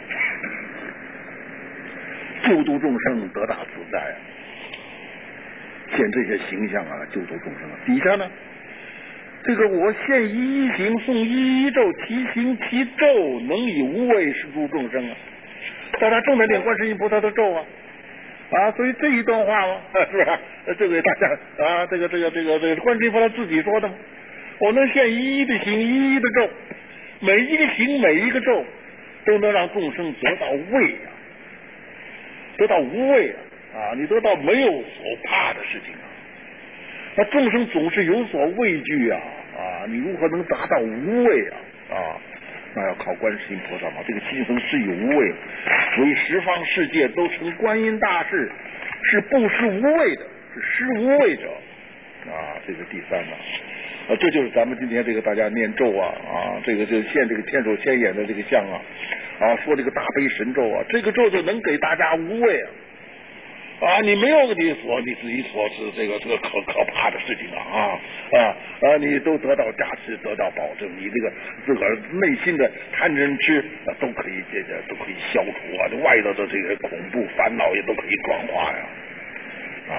救度众生得大自在啊！现这些形象啊，救度众生啊。底下呢，这个我现一一行，诵一一咒，其行其咒，能以无畏施诸众生啊！大家正在念观世音菩萨的咒啊！啊，所以这一段话嘛，是不是？这个大家啊，这个这个这个这个观世音菩萨自己说的嘛。我能现一一的行，一一的咒，每一个行，每一个咒，都能让众生得到畏啊，得到无畏啊，啊，你得到没有所怕的事情啊。那众生总是有所畏惧啊， 啊，你如何能达到无畏啊啊？那要靠观世音菩萨嘛。这个七层是有无畏，为十方世界都成观音大士，是不施无畏的，是施无畏者啊。这是第三呢。啊，这就是咱们今天这个大家念咒啊啊，这个就现这个千手千眼的这个像啊啊，说这个大悲神咒啊，这个咒就能给大家无畏啊。啊，你没有你所你自己所是这个这个可可怕的事情啊啊啊啊！你都得到加持，得到保证，你这个自个儿内心的贪嗔痴啊都可以这个都可以消除啊，这外头的这个恐怖烦恼也都可以转化呀啊。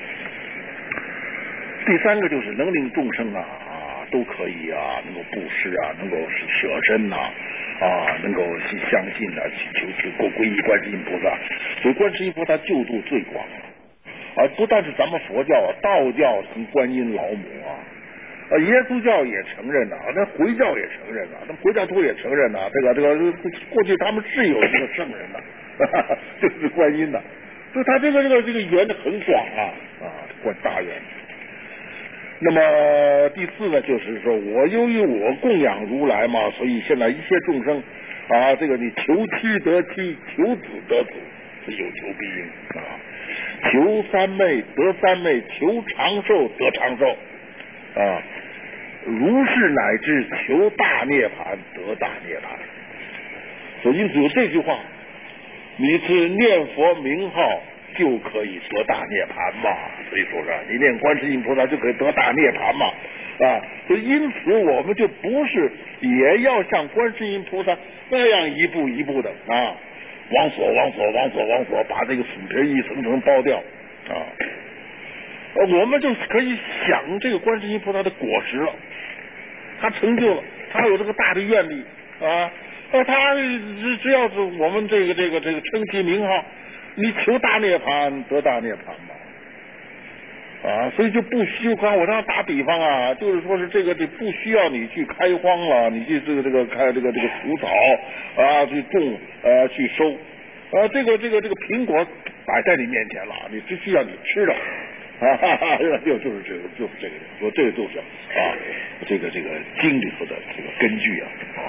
第三个就是能令众生啊啊都可以啊，能够布施啊，能够舍身呐 啊, 啊，能够去相信啊，去求去过皈依观世音菩萨。所以观世音菩萨救度最广啊，啊，不但是咱们佛教啊，道教成观音老母啊，啊，耶稣教也承认呐、啊，那回教也承认呐、啊，那回教徒也承认呐、啊，这个这个过去他们是有这个圣人的、啊，就是观音的，所以他这个这个这个缘很广啊啊，观大缘。那么第四呢，就是说我由于我供养如来嘛，所以现在一切众生啊，这个你求妻得妻，求子得子，是有求必应啊；求三昧得三昧，求长寿得长寿啊。如是乃至求大涅槃得大涅槃。所以因此有这句话，你是念佛名号就可以得大涅槃嘛，所以说是你念观世音菩萨就可以得大涅槃嘛啊，所以因此我们就不是也要像观世音菩萨那样一步一步的啊，往所往所往所往所把这个腐皮一层层剥掉啊，我们就可以享这个观世音菩萨的果实了，他成就了，他有这个大的愿力啊，他只只要是我们这个这个这个称其名号。你求大涅槃得大涅槃嘛，啊，所以就不需要。我这样打比方啊，就是说是这个这不需要你去开荒了，你去这个这个开这个这个除草啊，去种呃去收啊，这个这个这个苹果摆在你面前了，你只需要你吃了啊，哈哈，就就是这个就是这个，说这个就是啊，这个这个经里头的这个根据啊啊。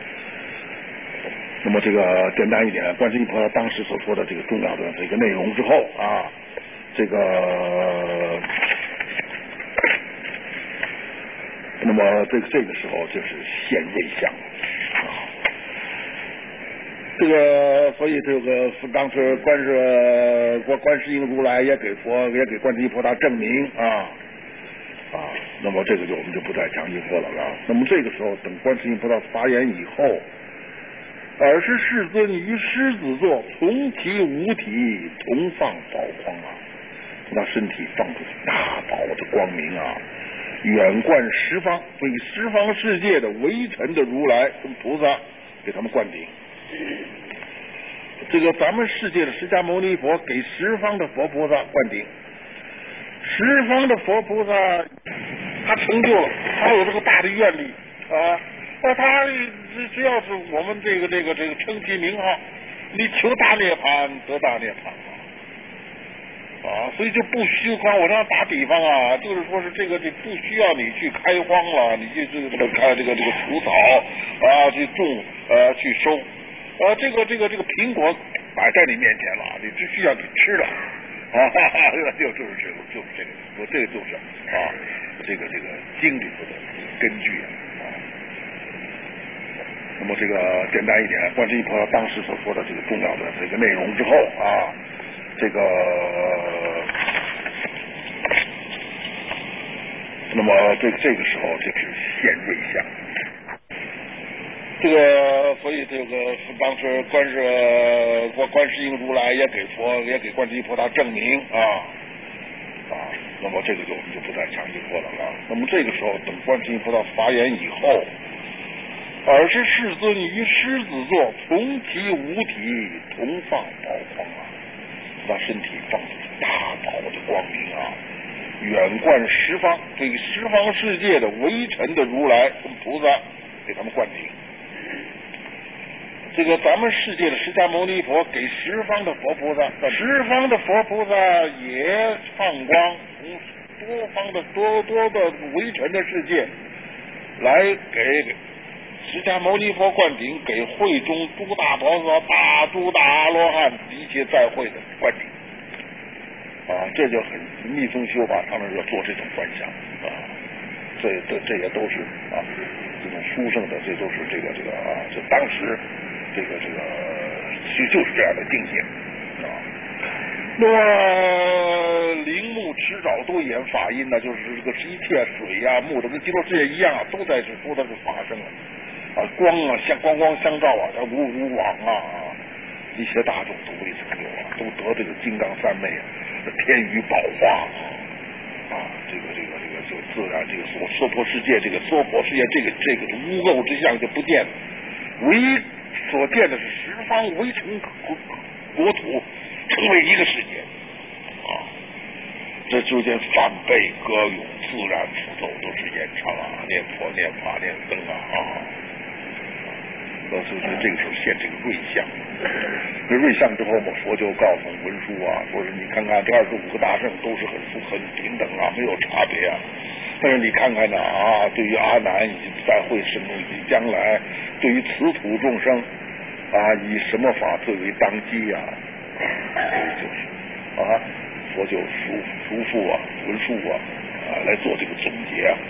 那么这个简单一点，观世音菩萨当时所说的这个重要的这个内容之后啊，这个那么这个这个时候就是现瑞相啊，这个所以这个当时观世观观世音如来也给佛也给观世音菩萨证明啊啊，那么这个就我们就不再讲因果了啊。那么这个时候等观世音菩萨发言以后。尔时世尊于狮子座，从其五体，同放宝光啊！那身体放出大宝的光明啊，远贯十方，为十方世界的微尘的如来跟菩萨给他们灌顶。这个咱们世界的释迦牟尼佛给十方的佛菩萨灌顶，十方的佛菩萨他成就了，他有这个大的愿力啊。那他只只要是我们这个这个这个称其名号，你求大涅槃得大涅槃啊，所以就不需要。我这样打比方啊，就是说是这个这不需要你去开荒了，你去这个这个开这个这个除草啊，去种呃去收啊，这个这个这个苹果摆在你面前了，你只需要你吃了啊，哈哈，就就是这个就是这个，我这个就是啊，这个这个经里头的根据啊。那么这个简单一点，观世音菩萨当时所说的这个重要的这个内容之后啊，这个那么这这个时候就是现瑞相。这个所以这个当时观世观观世音如来也给佛也给观世音菩萨证明啊啊，那么这个就我们就不再讲因果了啊。那么这个时候等观世音菩萨发言以后。尔时世尊于狮子座，从其五体，同放宝光啊！那身体放出大宝的光明啊，远贯十方，对十方世界的微尘的如来跟菩萨给他们灌顶。这个咱们世界的释迦牟尼佛给十方的佛菩萨，十方的佛菩萨也放光，从多方的多多的微尘的世界。 来给释迦牟尼佛灌顶，给会中诸大菩萨、大诸大阿罗汉一切在会的灌顶啊，这就很密宗修法，他们要做这种观想啊，这这这也都是啊这种殊胜的，这都是这个这个啊，就当时这个这个就就是这样的境界啊。那么铃木池沼多眼法音呢，就是这个是一切水呀、啊、木的跟极乐世界一样，都在是说的是法身啊，光啊像光光相照啊，像如如网啊，一切大众都未曾有啊，都得这个金刚三昧啊，天雨宝化啊，这个这个这个就自然这个所娑婆世界，这个娑婆世界这个这个污垢之相就不见了，唯所见的是十方围城国土。成为一个世界啊，这之间梵呗、歌咏、自然符咒都是演唱啊，念佛、念法、念僧啊啊，所以这个时候现这个瑞相，这瑞相之后嘛，佛就告诉文殊啊，说是你看看这二十五个大圣都是很很平等啊，没有差别啊。但是你看看呢啊，对于阿难以及在会生以及将来，对于此土众生啊，以什么法最为当机啊？就是啊，佛就叔叔父啊、文殊啊啊来做这个总结啊。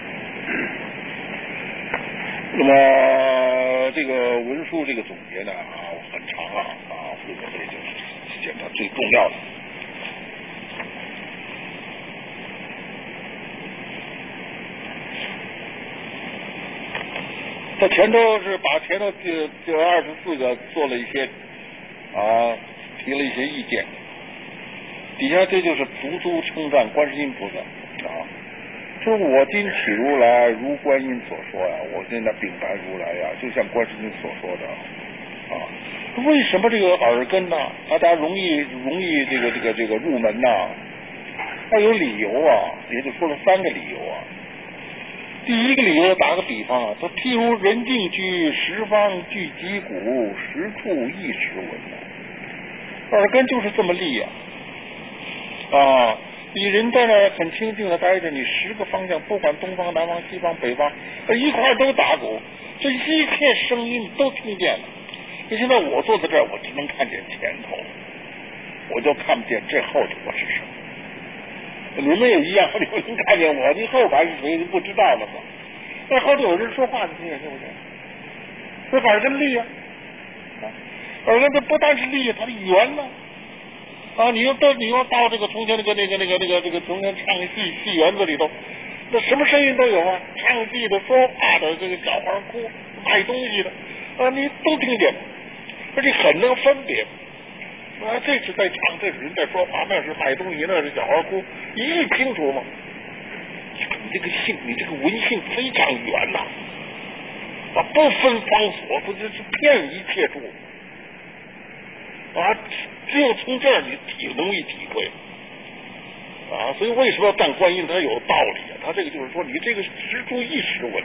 那么这个文殊这个总结呢啊很长啊啊，这个这就是讲它最重要的。他前头是把前头这这二十四个做了一些啊。提了一些意见，底下这就是足足称赞观世音菩萨啊，说我今起如来，如观音所说呀、啊，我现在禀白如来呀、啊，就像观世音所说的啊。为什么这个耳根呢？大家容易容易这个这个这个入门呐？它有理由啊，也就说了三个理由啊。第一个理由，打个比方啊，说譬如人境居，十方具击鼓，十处一时闻呐。耳根就是这么利呀、啊，啊！你人在那很清静的待着，你十个方向，不管东方、南方、西方、北方，一块都打鼓，这一切声音都听见了。你现在我坐在这儿，我只能看见前头，我就看不见这后头我是什么。你们也一样，你不能看见我，你后边是谁，你不知道了吗？那后头有人说话，你听见听不见？这耳根利呀、啊。耳根它不但是利，它是圆呢啊！你要到你要到这个从前那个那个那个那个这个从前唱戏戏园子里头，那什么声音都有啊，唱戏的、说话的、这个小孩哭、卖东西的啊，你都听见，而且很能分别啊。这是在唱，这是人在说话，那是卖东西，那是小孩哭，一清楚嘛。你这个性，你这个文性非常圆呐、啊，不分方所，不就是遍一切处。啊，只有从这儿你体容易体会啊，所以为什么要赞观音？它有道理啊，它这个就是说，你这个实出一时闻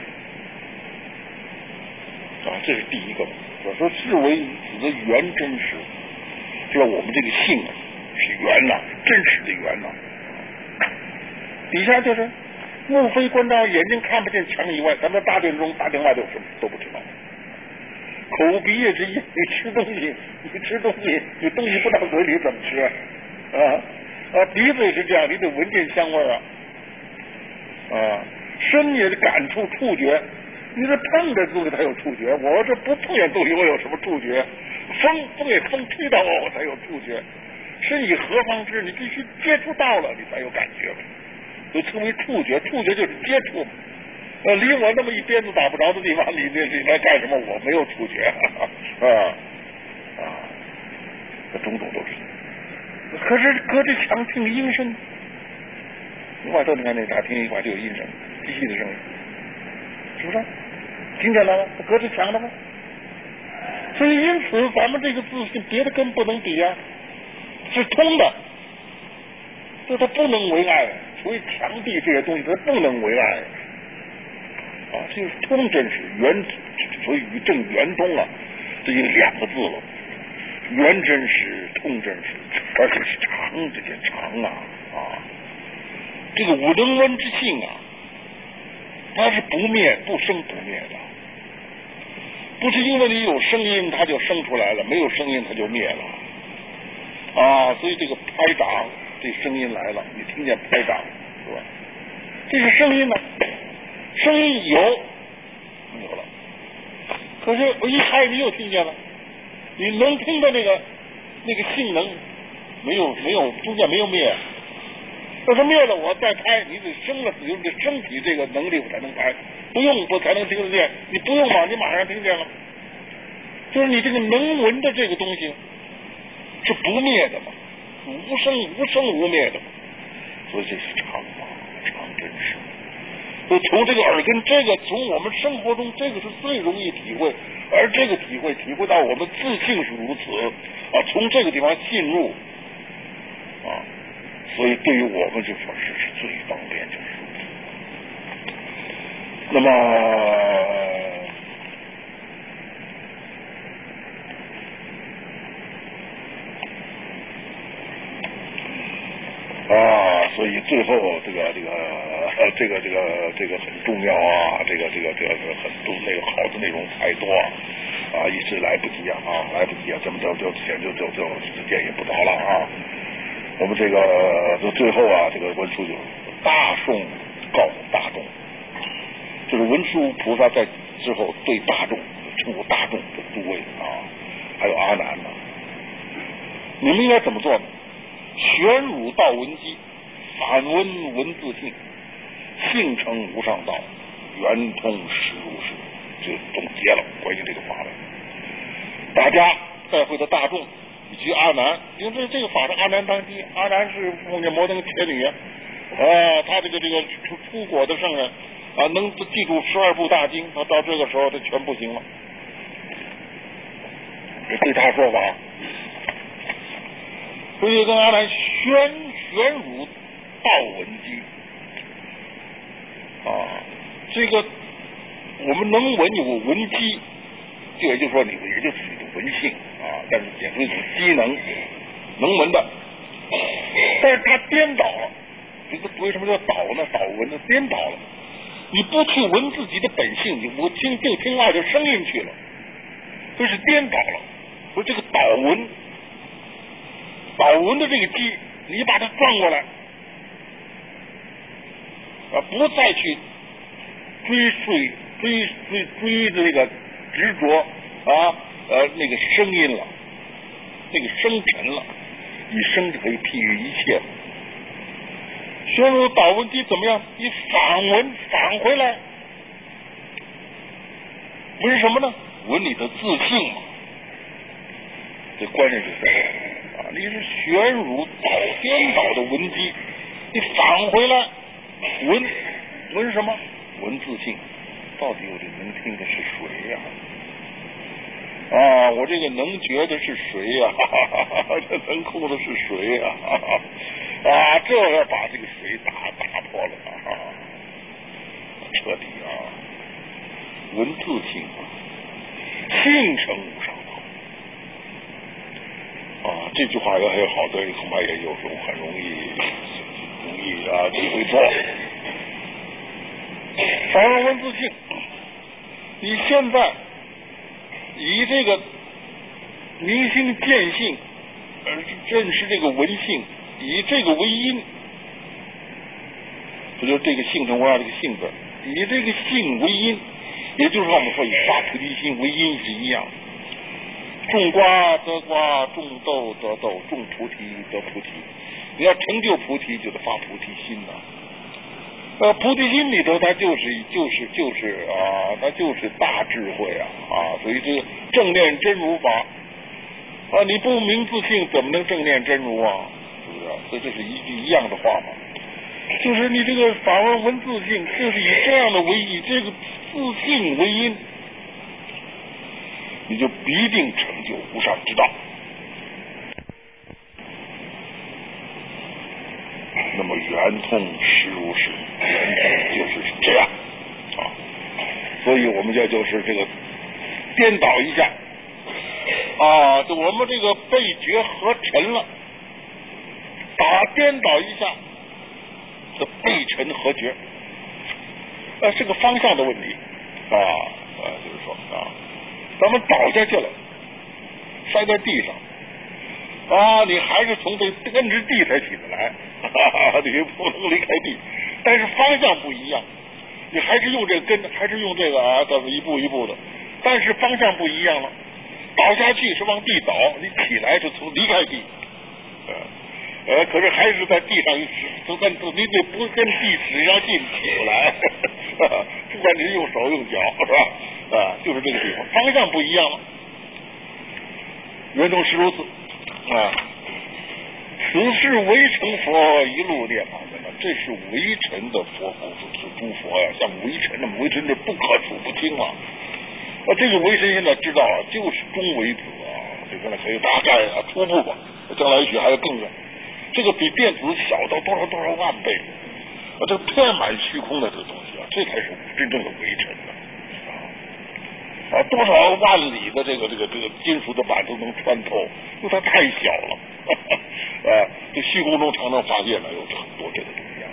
啊，这是第一个。我说是为此的圆真实，就是我们这个性啊是圆呐、啊，真实的圆呐、啊。底下就是目非观照，眼睛看不见墙以外，咱们大殿中、大殿外都什么都不知道。口鼻也之一，你吃东西，你吃东西，你东西不到嘴里怎么吃啊？啊，鼻子也是这样，你得闻见香味啊。啊，身也是感触触觉，你这碰的东西才有触觉，我这不碰见东西我有什么触觉？风风也风吹到我，我才有触觉。身以何方知？你必须接触到了，你才有感觉。就称为触觉，触觉就是接触。呃，离我那么一鞭子打不着的地方，你这你来干什么？我没有触觉啊啊，这种种都是。可是隔着墙听音声，外头你看那大厅一块就有音声，机器的声音，是不是？听见了吗？隔着墙了吗？所以因此，咱们这个自信别的根不能比啊，是通的，就它不能为碍，所以墙壁这些东西它不能为碍。啊，这就是通真实圆，所以与正圆通啊，这就两个字了。圆真实，通真实，而且是长，这些长啊啊，这个五能温之性啊， 它是不灭不生不灭的，不是因为你有声音它就生出来了，没有声音它就灭了啊。所以这个拍掌，这声音来了，你听见拍掌是吧？这是声音呢，声音有没有了，可是我一拍你又听见了，你能听的那个那个性能没有没有中间没有灭。要是灭了，我再拍，你得生了，有你身体这个能力我才能拍，不用我才能听得见。你不用嘛，你马上听见了。就是你这个能闻的这个东西是不灭的嘛，无生无生无灭的，所以这是常法，常真实。就从这个耳根，这个从我们生活中，这个是最容易体会，而这个体会体会到我们自性是如此啊，从这个地方进入啊。所以对于我们这说是是最方便，就是那么啊，所以最后这个这个呃这个这个这个很重要啊，这个这个这个很多那个好的内容太多啊，一时来不及啊，来不及啊，这么着就就就就就时间也不早了啊。我们这个就最后啊，这个文殊就大颂告大众，就是文殊菩萨在之后对大众称呼大众的诸位啊，还有阿难呢，你们应该怎么做呢？玄汝道闻机，反闻闻自性，性成无上道，圆通实如是，就总结了关于这个法门。大家带会的大众以及阿难，因为这这个法是阿难当机，阿难是奉见摩登伽女啊，他这个这个出出国的圣人啊，能记住十二部大经，他到这个时候他全不行了。这对他说法，所以跟阿难宣玄汝道闻机啊，这个我们能闻有闻机，这也就是说你也就是一种闻性啊，但是也是一种机能能闻的，但是他颠倒了，这个为什么叫倒呢？倒闻呢？颠倒了，你不去闻自己的本性，你我听就听外头声音去了，这是颠倒了。说这个倒闻，倒闻的这个机，你把它转过来啊，不再去追随追追追的这个执着啊呃那个声音了，那个声尘了，以声就可以譬喻一切。玄汝导闻机怎么样？你反闻返回来，闻什么呢？闻你的自性嘛。这关键就在这啊！你是玄汝导颠倒的闻机，你返回来闻闻什么？闻自性。到底我这能听的是谁呀、啊？啊，我这个能觉的是谁呀、啊？这能控的是谁呀、啊？啊，这要把这个水打打破了啊！彻底啊！闻自性，性成无上道啊！这句话要还有好多人恐怕也有时候很容易容易啊体会错。反而闻自性，你现在以这个明心见性，而认识这个闻性。以这个为因，不就是这个性成无上这个性字？以这个性为因，也就是说我们说以发菩提心为因是一样。种瓜得瓜，种豆得豆，种菩提得菩提。你要成就菩提，就得发菩提心呐、啊。呃，菩提心里头，它就是就是就是啊，它就是大智慧啊啊！所以这个正念真如法啊，你不明自性，怎么能正念真如啊？所以这是一句一样的话嘛，就是你这个法闻闻自性，就是以这样的为以这个自性为因，你就必定成就无上之道。那么圆通实如是，圆通就是这样啊。所以我们这就是这个颠倒一下啊，就我们这个被觉合沉了。打颠倒一下，这背尘合觉呃，是个方向的问题啊啊，就是说啊，咱们倒下去了，摔在地上啊，你还是从这根直地才起得来，哈哈，你不能离开地，但是方向不一样，你还是用这个根，还是用这个啊，这是一步一步的，但是方向不一样了，倒下去是往地倒，你起来是从离开地，呃。呃，可是还是在地上，就跟你得不跟地使上劲起不来，不管你是用手用脚是吧？啊，就是这个地方，方向不一样了。圆通是如此啊，此是微尘佛一路涅槃的，这是微尘的佛不是是诸佛呀，像微尘那么微尘这不可数不清啊。啊，这个微尘现在知道啊，就是中微子啊，这个呢可以大概啊初步吧，将来也许还要更远。这个比电子小到多少多少万倍，啊，这个遍满虚空的这个东西啊，这才是真正的微尘的啊！多少万里的这个这个这个金属的板都能穿透，因为它太小了，呵呵啊！这虚空中常常发现了有很多这个东西啊，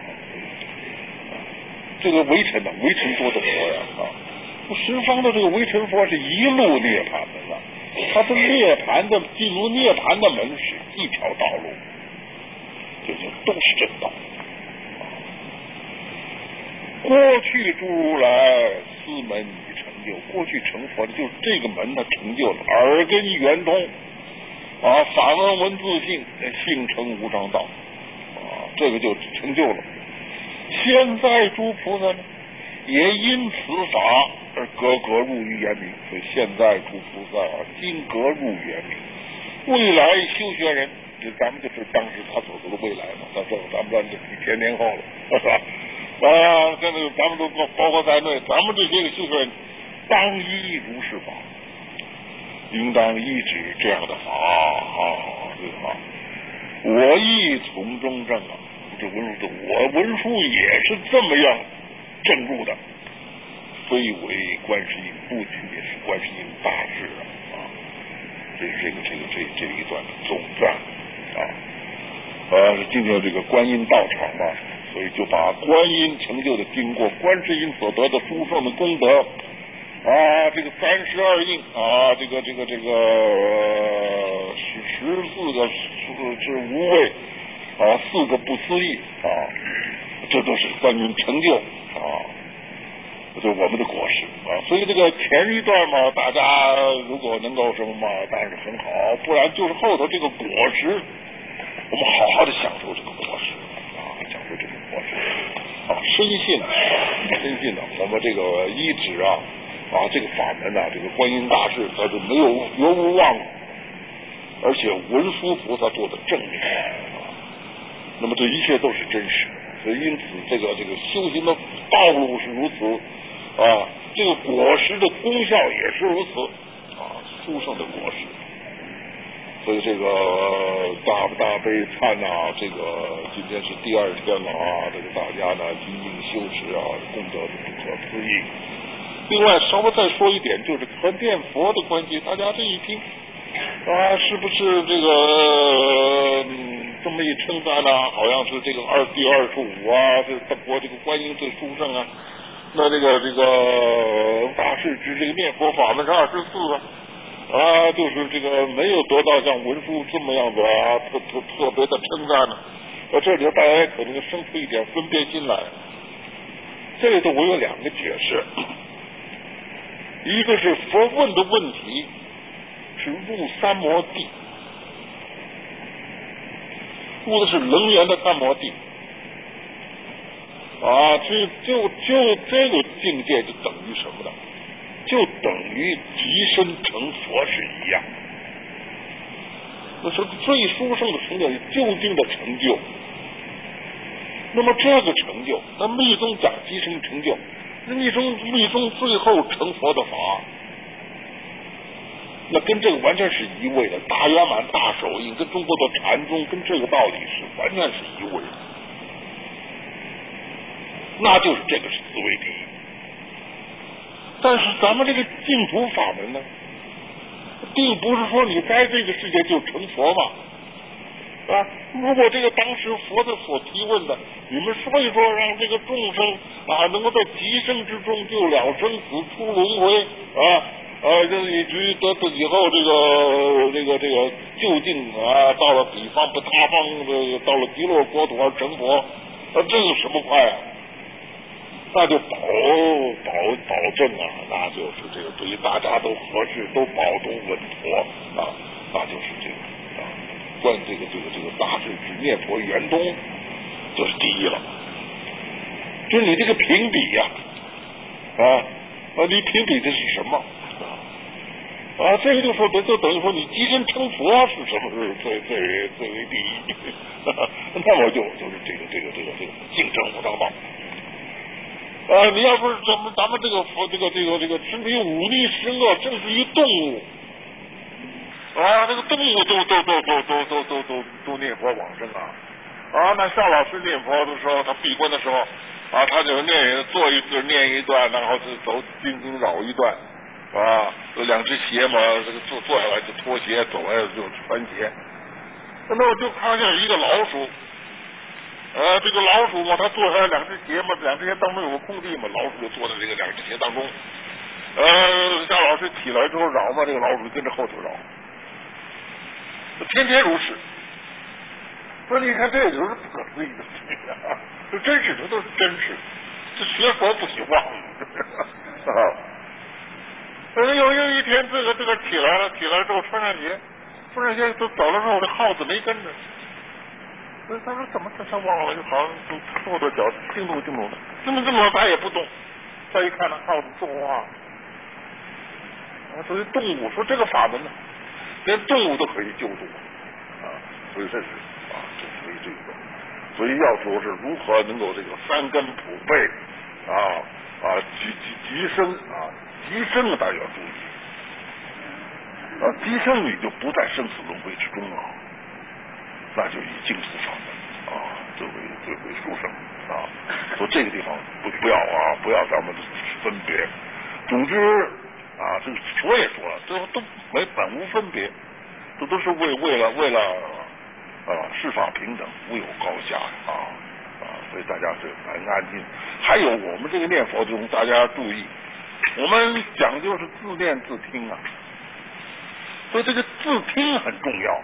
这个微尘呢，微尘多的佛呀啊！十方的这个微尘佛是一路涅槃的了，它的涅槃的进入涅槃的门是一条道路。这些都是真道。过去诸如来四门已成就，过去成佛的就是这个门的成就了，耳根圆通啊，法门文自性，性成无上道啊，这个就成就了。现在诸菩萨呢，也因此法而格格入于圆明，所以现在诸菩萨啊，今格入圆明，未来修学人。咱们就是当时他所说的未来嘛，他说咱们这几千年后了，是吧？啊，这个咱们都包括在内，咱们这些个修学人，当依如是法，应当依止这样的法啊，这个法，我亦从中证啊，这文书的我文书也是这么样证入的，非为观世音，不仅也是观世音大士啊，这这个这个这这一段总赞。啊，呃，今天这个观音道场嘛，所以就把观音成就的经过，观世音所得的殊胜的功德啊，这个三十二应啊，这个这个这个呃、十十四个是是无畏啊，四个不思议啊，这都是观音成就啊，这是我们的果实啊。所以这个前一段嘛，大家如果能够什么嘛，当然是很好，不然就是后头这个果实。我们好好的享受这个果实啊，享受这个果实啊，深信深信的，我们这个依止啊啊，这个法门啊，这个观音大士他是没有绝无妄，而且文殊菩萨做的证明啊，那么这一切都是真实的，所以因此这个这个修行的道路是如此啊，这个果实的功效也是如此啊，殊胜的果实。所以这个大不大悲忏呐、啊，这个今天是第二天了啊，这个大家呢精进修持啊，功德不可思议。另外稍微再说一点，就是和念佛的关系，大家这一听啊，是不是这个、呃、这么一称赞呢、啊？好像是这个二第二十五啊，这德国这个观音最殊胜啊，那这个这个大势至这个念佛法门是二十四啊。啊，就是这个没有得到像文殊这么样子啊，特特特别的称赞呢。呃，这里头大家可能生出一点分别心来。这里头我有两个解释，一个是佛问的问题是入三摩地，入的是楞严的三摩地啊，这就就这个境界就等于什么呢？就等于即身成佛是一样，那是最殊胜的成就，究竟的成就。那么这个成就，那密宗讲即身成就，那密宗密宗最后成佛的法，那跟这个完全是一位的，大圆满大手印跟中国的禅宗跟这个道理是完全是一位的，那就是这个是思维第一。但是咱们这个净土法门呢，并不是说你在这个世界就成佛嘛， 啊，如果这个当时佛的所提问的，你们说一说，让这个众生啊能够在极生之中救了生死出轮回啊。呃，这以至于得得以后，这个这个这个就近啊，到了彼方不他方，这个到了极乐国土而成佛，那这有什么快啊？那就保保保证啊，那就是这个对于大家都合适，都保都稳妥啊，那就是这个啊，观这个这个这个大智之念佛圆通，就是第一了。就是你这个评比呀、啊，啊，啊，你评比的是什么？啊，这个就说就等于说你跻身成佛是什么是最最最为第一，那么就就是这个这个这个这个竞争无当道。啊，你要不是咱们咱们这个佛这个这个这个身体忤逆十恶，正是一动物啊，这个动物都都都都都都都都都念佛往生啊啊！那夏老师念佛的时候，他闭关的时候啊，他就念做一次念一段，然后就走进行绕一段。啊，有两只鞋嘛，这个坐坐下来就脱鞋，走下来就穿鞋。那我就看见一个老鼠，呃，这个老鼠嘛，它坐下来两只鞋嘛，两只鞋当中有个空地嘛，老鼠就坐在这个两只鞋当中。呃，夏老师起来之后绕嘛，这个老鼠跟着后头绕，天天如是。说你看，这就是不可思议的事情啊！这真实，这都是真实，这学佛不许忘啊。呃，有有一天，这个这个起来了，起来之后穿上鞋，穿上鞋都走了之后，这耗子没跟着。所以他说怎么他忘了，就好像跺跺脚，惊动惊动的，惊动惊动他也不动。再一看，那耗子说话，啊，所以动物说这个法门呢，连动物都可以救助啊，所以这是啊，这所以这个，所以要说是如何能够这个三根普被啊啊，极极极生啊。极生大家要注意啊，极生你就不在生死轮回之中了，那就以净土法门啊作为最为殊胜啊。说这个地方不不要啊，不要咱们分别。总之啊，这个佛也说了，这都没本无分别，这都是为为了为了啊世法平等，无有高下啊啊，所以大家是很安静。还有我们这个念佛中，大家注意。我们讲究是自念自听啊，所以这个自听很重要。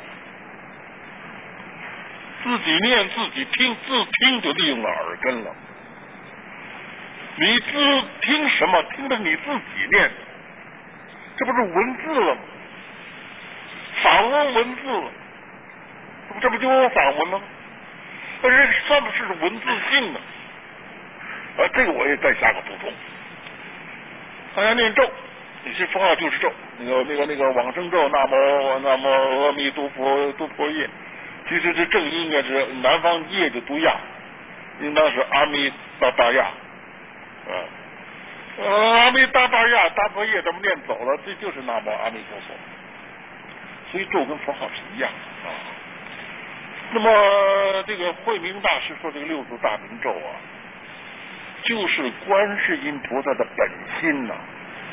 自己念自己听，自听就利用了耳根了。你自听什么？听的你自己念，这不是文字了吗？反问文字了，这不就有反文了吗？但是算不是文字性的啊？这个我也再下个补充。大家念咒，你是佛号就是咒，那个那个那个往生咒，那么那么阿弥陀佛多婆夜，其实这正音应该是南方夜就读亚，应当是阿弥达达亚，啊，呃阿弥达达亚达婆夜咱们念走了，这就是南无阿弥陀佛，所以咒跟佛号是一样的啊。那么这个慧明大师说这个六字大明咒啊。就是观世音菩萨的本心呐、啊。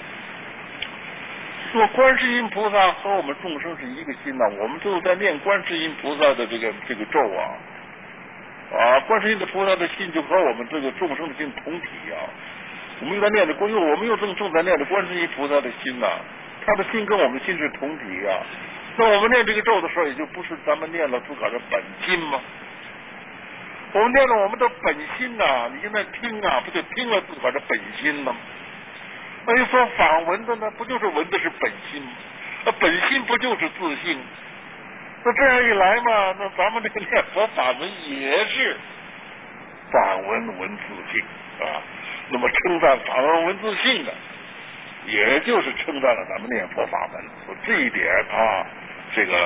说观世音菩萨和我们众生是一个心呐、啊，我们就在念观世音菩萨的这个这个咒啊啊，观世音的菩萨的心就和我们这个众生的心同体啊。我们又在念的，又我们又正正在念的观世音菩萨的心呐、啊，他的心跟我们心是同体啊。那我们念这个咒的时候，也就不是咱们念了自个儿的本心吗？我们念了我们的本心呐、啊，你现在听啊，不就听了自个儿的本心吗？那你说反文的呢，不就是文的是本心吗？那本心不就是自性？那这样一来嘛，那咱们这个念佛法门也是反文文自性啊。那么称赞反文文自性的，也就是称赞了咱们念佛法门。说这一点啊，这个。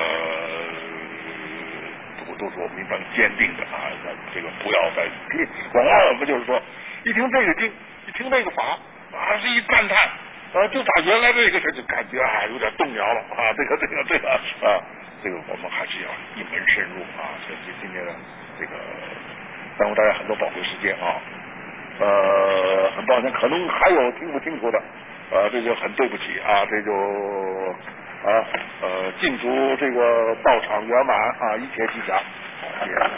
都是我们应当坚定的啊！这个不要再听。往往我们就是说，一听这个经，一听这个法啊，是一赞叹啊，就把原来这个事就感觉啊有点动摇了啊！这个这个这个啊，这个我们还是要一门深入啊！所以今天呢，这个耽误大家很多宝贵时间啊。呃，很抱歉，可能还有听不清楚的，呃，这就很对不起啊，这就。啊，呃，敬祝这个道场圆满啊，一切吉祥。 谢。